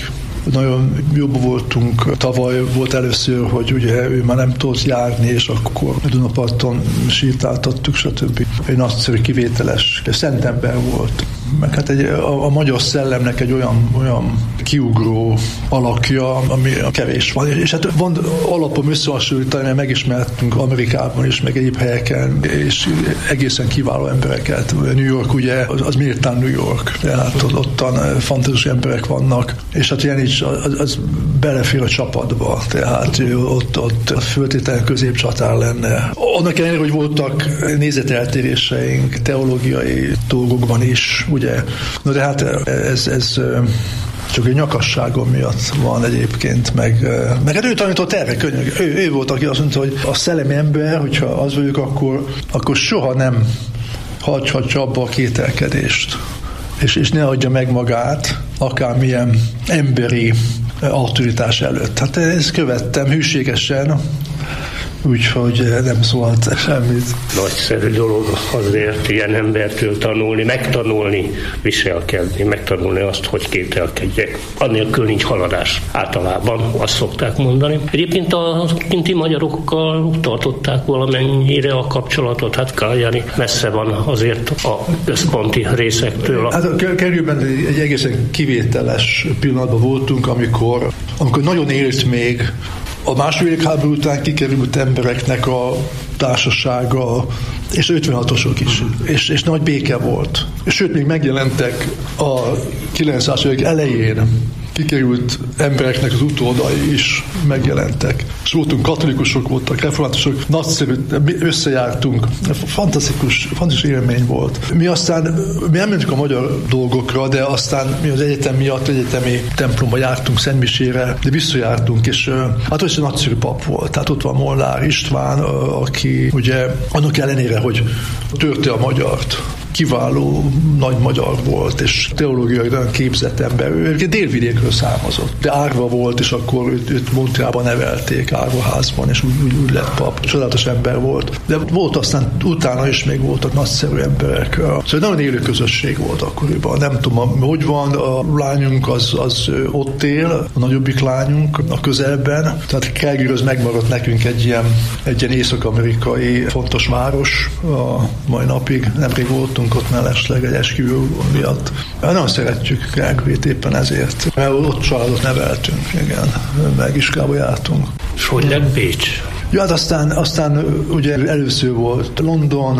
nagyon jobb voltunk. Tavaly volt először, hogy ugye ő már nem tudott járni, és akkor a Dunaparton sétáltattuk, stb. Egy nagyszerű kivételes szent ember volt. Meg hát a magyar szellemnek egy olyan kiugró alakja, ami kevés van. És hát van alapom összehasonlítani, mert megismertünk Amerikában is, meg egyéb helyeken, és egészen kiváló embereket. New York ugye, az méltán New York, tehát ottan fantasztikus emberek vannak, és hát Janics az belefér a csapatba, tehát ott föltétlenül középcsatár lenne. Annak ellenére, hogy voltak nézeteltéréseink, teológiai dolgokban is, ugye. No de hát ez csak egy nyakasságom miatt van egyébként, meg hát ő tanított erre könyvek. Ő volt, aki azt mondta, hogy a szellemi ember, hogyha az vagyok, akkor soha nem hagyhatja abba a kételkedést. És ne adja meg magát akármilyen emberi autoritás előtt. Hát ezt követtem hűségesen, úgyhogy nem szólt semmit. Nagyszerű dolog azért ilyen embertől tanulni, megtanulni, viselkedni, megtanulni azt, hogy kételkedjek. Annélkül nincs haladás. Általában azt szokták mondani. Egyébként a kinti magyarokkal tartották valamennyire a kapcsolatot, hát Kaljani messze van azért a központi részektől. Hát a Kerülben egy egészen kivételes pillanatban voltunk, amikor nagyon élt még a második világháború után kikerült embereknek a társasága, és 56-osok is, és nagy béke volt. Sőt, még megjelentek a 900 évek elején kikerült embereknek az utódai is megjelentek. És voltunk katolikusok, voltak reformátusok, nagyszerű, összejártunk, fantasztikus élmény volt. Mi nem mentünk a magyar dolgokra, de aztán mi az egyetem miatt egyetemi templomba jártunk Szentmisére, de visszajártunk, és hát ott is egy nagyszerű pap volt. Tehát ott van Molnár István, aki ugye annak ellenére, hogy törte a magyart, kiváló nagy magyar volt, és teológiai nagyon képzett ember. Ő délvidékről származott, de árva volt, és akkor őt Montrealban nevelték, árvaházban, és úgy lett pap. Csodálatos ember volt. De volt aztán utána is még voltak nagyszerű emberek. Szóval nagyon élő közösség volt akkoriban. Nem tudom, hogy van, a lányunk az ott él, a nagyobbik lányunk a közelben. Tehát Calgary megmaradt nekünk egy ilyen észak-amerikai fontos város a mai napig. Nemrég voltunk ott mellesleg egy esküvő miatt. Nagyon szeretjük Calgaryt éppen ezért. Mert ott családot neveltünk, igen, meg iskolába jártunk. És hogy lett Bécs? Ja, hát aztán ugye először volt London,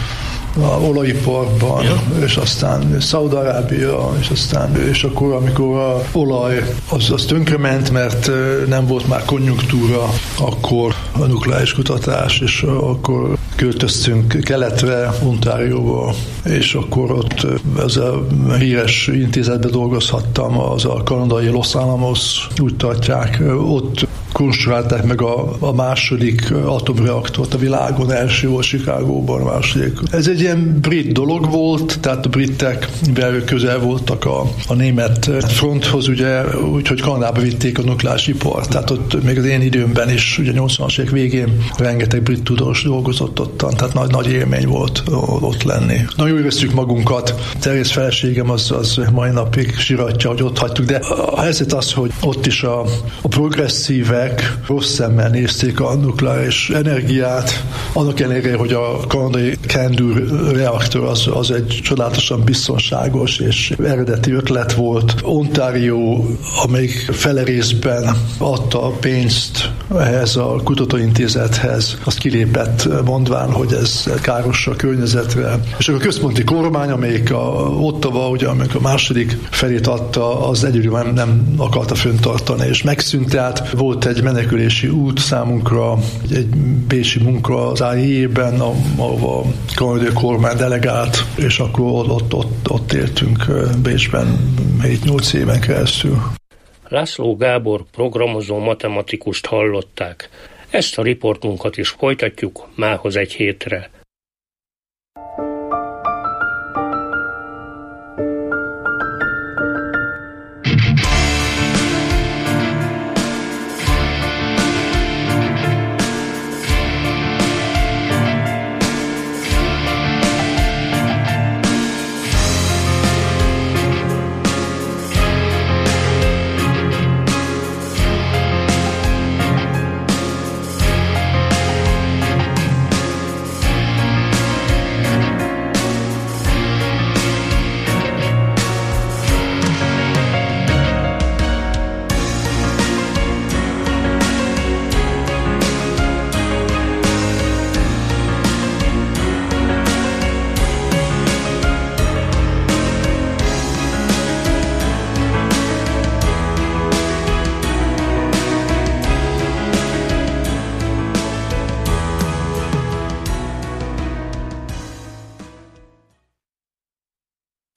a olajiparban, ja. És aztán Szaúd-Arábia, és akkor, amikor a olaj az tönkrement, mert nem volt már konjunktúra, akkor a nukleáris kutatás, és akkor költöztünk keletre, Ontárióba, és akkor ott ez a híres intézetben dolgozhattam, az a kanadai Los Alamos, úgy tartják, ott konstruálták meg a második atomreaktort a világon, első volt Chicagóban, a második. Ez egy ilyen brit dolog volt, tehát a britek közel voltak a német fronthoz, ugye, úgyhogy Kanadába vitték a nukleáris ipart. Tehát ott még az én időmben is, ugye 80-as évek végén rengeteg brit tudós dolgozott ottan, tehát nagy élmény volt ott lenni. Nagyon jól veszük magunkat. Terész feleségem az mai napig siratja, hogy ott hagytuk, de a helyzet az, hogy ott is a progresszívek rossz szemmel nézték a nukleáris energiát, annak ellenére, hogy a kanadai CANDU reaktor az egy csodálatosan biztonságos és eredeti ötlet volt. Ontario, amelyik fele részben adta a pénzt ehhez a kutatóintézethez, azt kilépett mondván, hogy ez káros a környezetre. És akkor a központi kormány, amelyik Ottawa, ugye, amelyik a második felét adta, az egyedül nem akarta föntartani, és megszűnt, tehát volt egy menekülési út számunkra, egy bécsi munka az AIE-ben, ahova a kanadai kormány delegált, és akkor ott éltünk Bécsben 7-8 éven keresztül. László Gábor programozó matematikust hallották. Ezt a riportunkat is folytatjuk mához egy hétre.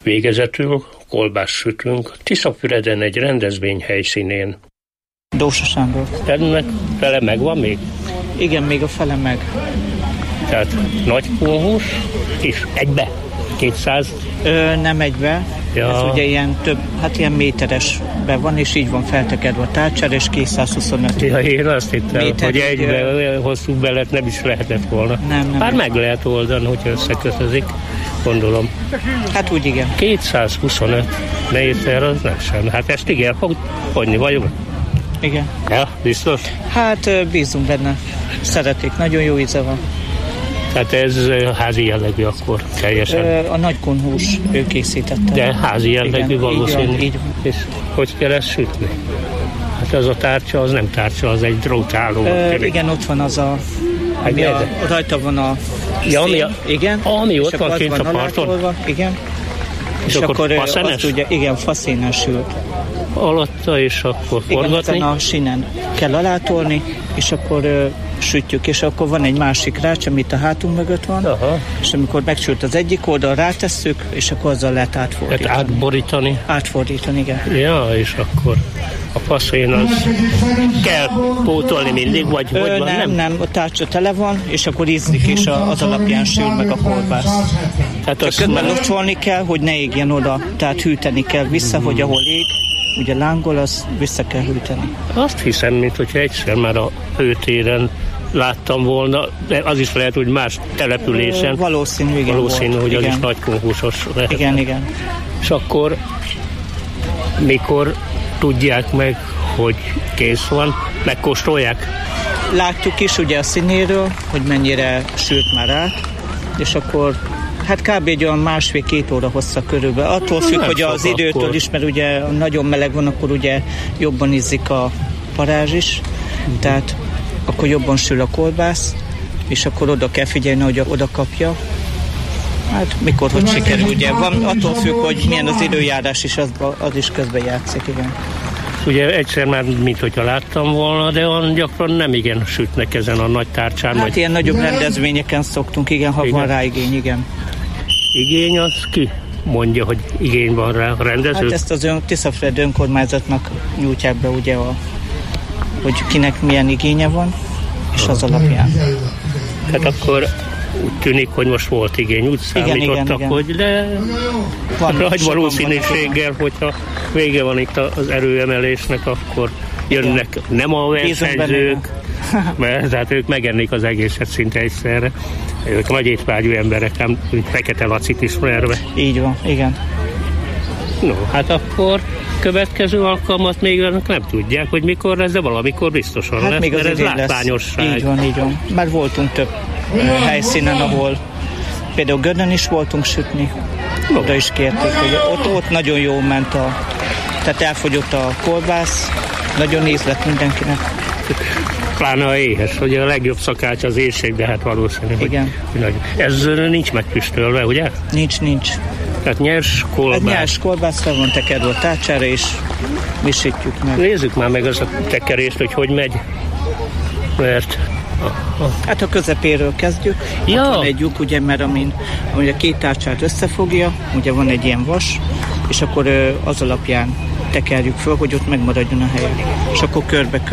Végezetül kolbászt sütünk Tiszafüreden egy rendezvény helyszínén. Dósa Sándor. Ennek fele megvan még? Igen, még a fele meg. Tehát nagy kullhús és egybe? 200? Nem egybe. Ja. Ez ugye ilyen több, hát ilyen méteresben van, és így van feltekedve a tárcsára, és 225. Ja, én azt hittem, méter, hogy egybe hosszú belet nem is lehetett volna. Nem. Már meg lehet oldani, hogy összekötözik, gondolom. Hát úgy igen. 225 méter az nem sem. Hát ezt igen fog hagyni, vagyunk? Igen. Ja, biztos? Hát bízunk benne. Szeretik, nagyon jó íze van. Tehát ez házi jellegű akkor teljesen? A nagy konhús ő készítette. De házi jellegű valószínű. Így van. És hogy kell ezt sütni? Hát az a tárcsa, az nem tárcsa, az egy drótháló. Igen, ott van az a... Rajta van a szén, igen. Ami ott van kint a parton? Igen. És akkor faszenes? Igen, faszénen sült. Alatta, és akkor forgatni? Igen, a sínen kell alátolni, és akkor sütjük, és akkor van egy másik rács, amit a hátunk mögött van, aha. És amikor megsült az egyik oldal, rátesszük, és akkor azzal lehet átfordítani. Tehát átborítani? Átfordítani, igen. Ja, és akkor a faszén az kell pótolni mindig, vagy nem, a tárcsa tele van, és akkor ízlik, és az alapján sül meg a kolbász. Tehát közben locsolni kell, hogy ne égjen oda, tehát hűteni kell vissza, hogy ahol ég, ugye lángol, az vissza kell hűteni. Azt hiszem, mint hogyha egyszer már a hőtéren láttam volna, de az is lehet, hogy más településen. Valószínű, igen. Valószínű, hogy igen. Az is nagy konfúsos lehet. Igen. És akkor mikor tudják meg, hogy kész van, megkóstolják? Látjuk is ugye a színéről, hogy mennyire sült már át, és akkor hát kb. Egy olyan 1,5-2 óra hossza körülbelül. Attól függ, hogy az időtől akkor is, mert ugye nagyon meleg van, akkor ugye jobban izzik a parázs is, tehát akkor jobban sül a kolbász, és akkor oda kell figyelni, hogy oda kapja. Hát mikor, hogy sikerül, ugye van, attól függ, hogy milyen az időjárás is, az is közben játszik, igen. Ugye egyszer már, mint hogyha láttam volna, de olyan gyakran nem igen sütnek ezen a nagy tárcsán. Hát ilyen nagyobb rendezvényeken szoktunk, igen, ha igen. Van rá igény, igen. Igény az ki mondja, hogy igény van rá, a rendező? Hát ezt az Tiszafüred önkormányzatnak nyújtják be, ugye, hogy kinek milyen igénye van, és az alapján. Hát akkor úgy tűnik, hogy most volt igény, úgy számítottak, igen. Hogy de nagy valószínűséggel, hogyha vége van itt az erőemelésnek, akkor jönnek igen. Nem a versenyzők, mert hát ők megennék az egészet szinte egyszerre. Ők nagy étvágyú emberek, ám Fekete Lacit ismerve. Így van, igen. No, hát akkor következő alkalmat még nem tudják, hogy mikor lesz, de valamikor biztosan hát lesz, még mert ez látványosság. Így van. Már voltunk több helyszínen, ahol például Gödön is voltunk sütni, oda is kértük, hogy ott nagyon jó ment tehát elfogyott a kolbász, nagyon íz lett mindenkinek. Pláne a éhes, hogy a legjobb szakács az éhség, de hát valószínű, igen. Hogy ez nincs megfüstölve, ugye? Nincs. Tehát nyers kolbász. Hát nyers kolbász fel van tekerve a tárcsára, és mi sütjük meg. Nézzük már meg az a tekerést, hogy megy. Mert... Hát a közepéről kezdjük. Ja. Ott van egy lyuk, ugye, mert amin a két tárcsát összefogja, ugye van egy ilyen vas, és akkor az alapján tekerjük föl, hogy ott megmaradjon a helyen. És akkor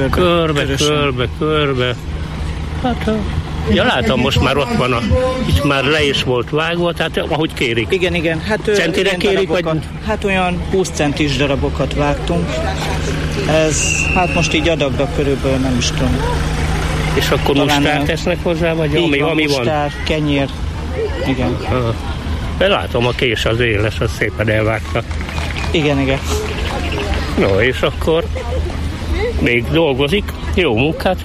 körbe. Hát, ja, látom, most már ott van itt már le is volt vágva, tehát ahogy kérik. Igen. Hát, centire kérik, vagy? Hát olyan 20 centis darabokat vágtunk. Ez, hát most így adagra körülbelül nem is tudom. És akkor mustár tesznek hozzá, vagy ami van? Mustár, kenyér, igen. De látom, a kés az éles, az szépen elvágta. Igen. No, és akkor még dolgozik. Jó munkát!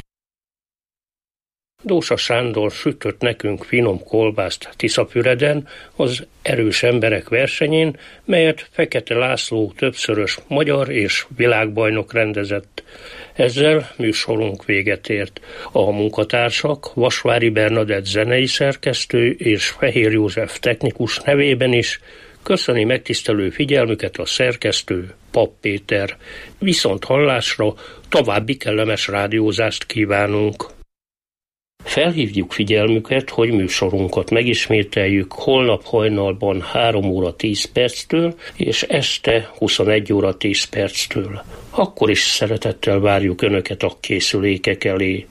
Dósa Sándor sütött nekünk finom kolbászt Tiszafüreden az erős emberek versenyén, melyet Fekete László többszörös magyar és világbajnok rendezett. Ezzel műsorunk véget ért. A munkatársak Vasvári Bernadett zenei szerkesztő és Fehér József technikus nevében is köszöni megtisztelő figyelmüket a szerkesztő, Papp Péter. Viszont hallásra további kellemes rádiózást kívánunk. Felhívjuk figyelmüket, hogy műsorunkat megismételjük holnap hajnalban 3 óra 10 perctől, és este 21 óra 10 perctől. Akkor is szeretettel várjuk Önöket a készülékek elé.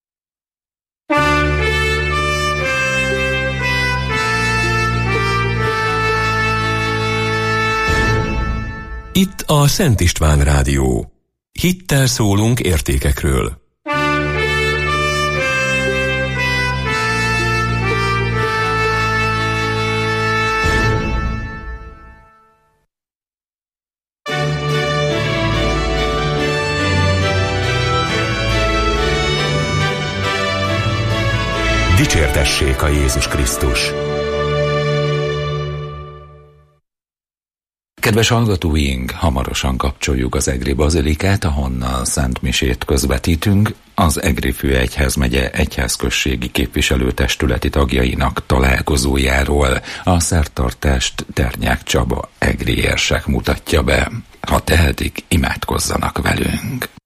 Itt a Szent István Rádió. Hittel szólunk értékekről. Dicsértessék a Jézus Krisztus! Kedves hallgatóink, hamarosan kapcsoljuk az Egri Bazilikát, ahonnan Szent Misét közvetítünk, az Egri Főegyházmegye egyházközségi képviselőtestületi tagjainak találkozójáról. A szertartást Ternyák Csaba egri érsek mutatja be. Ha tehetik, imádkozzanak velünk.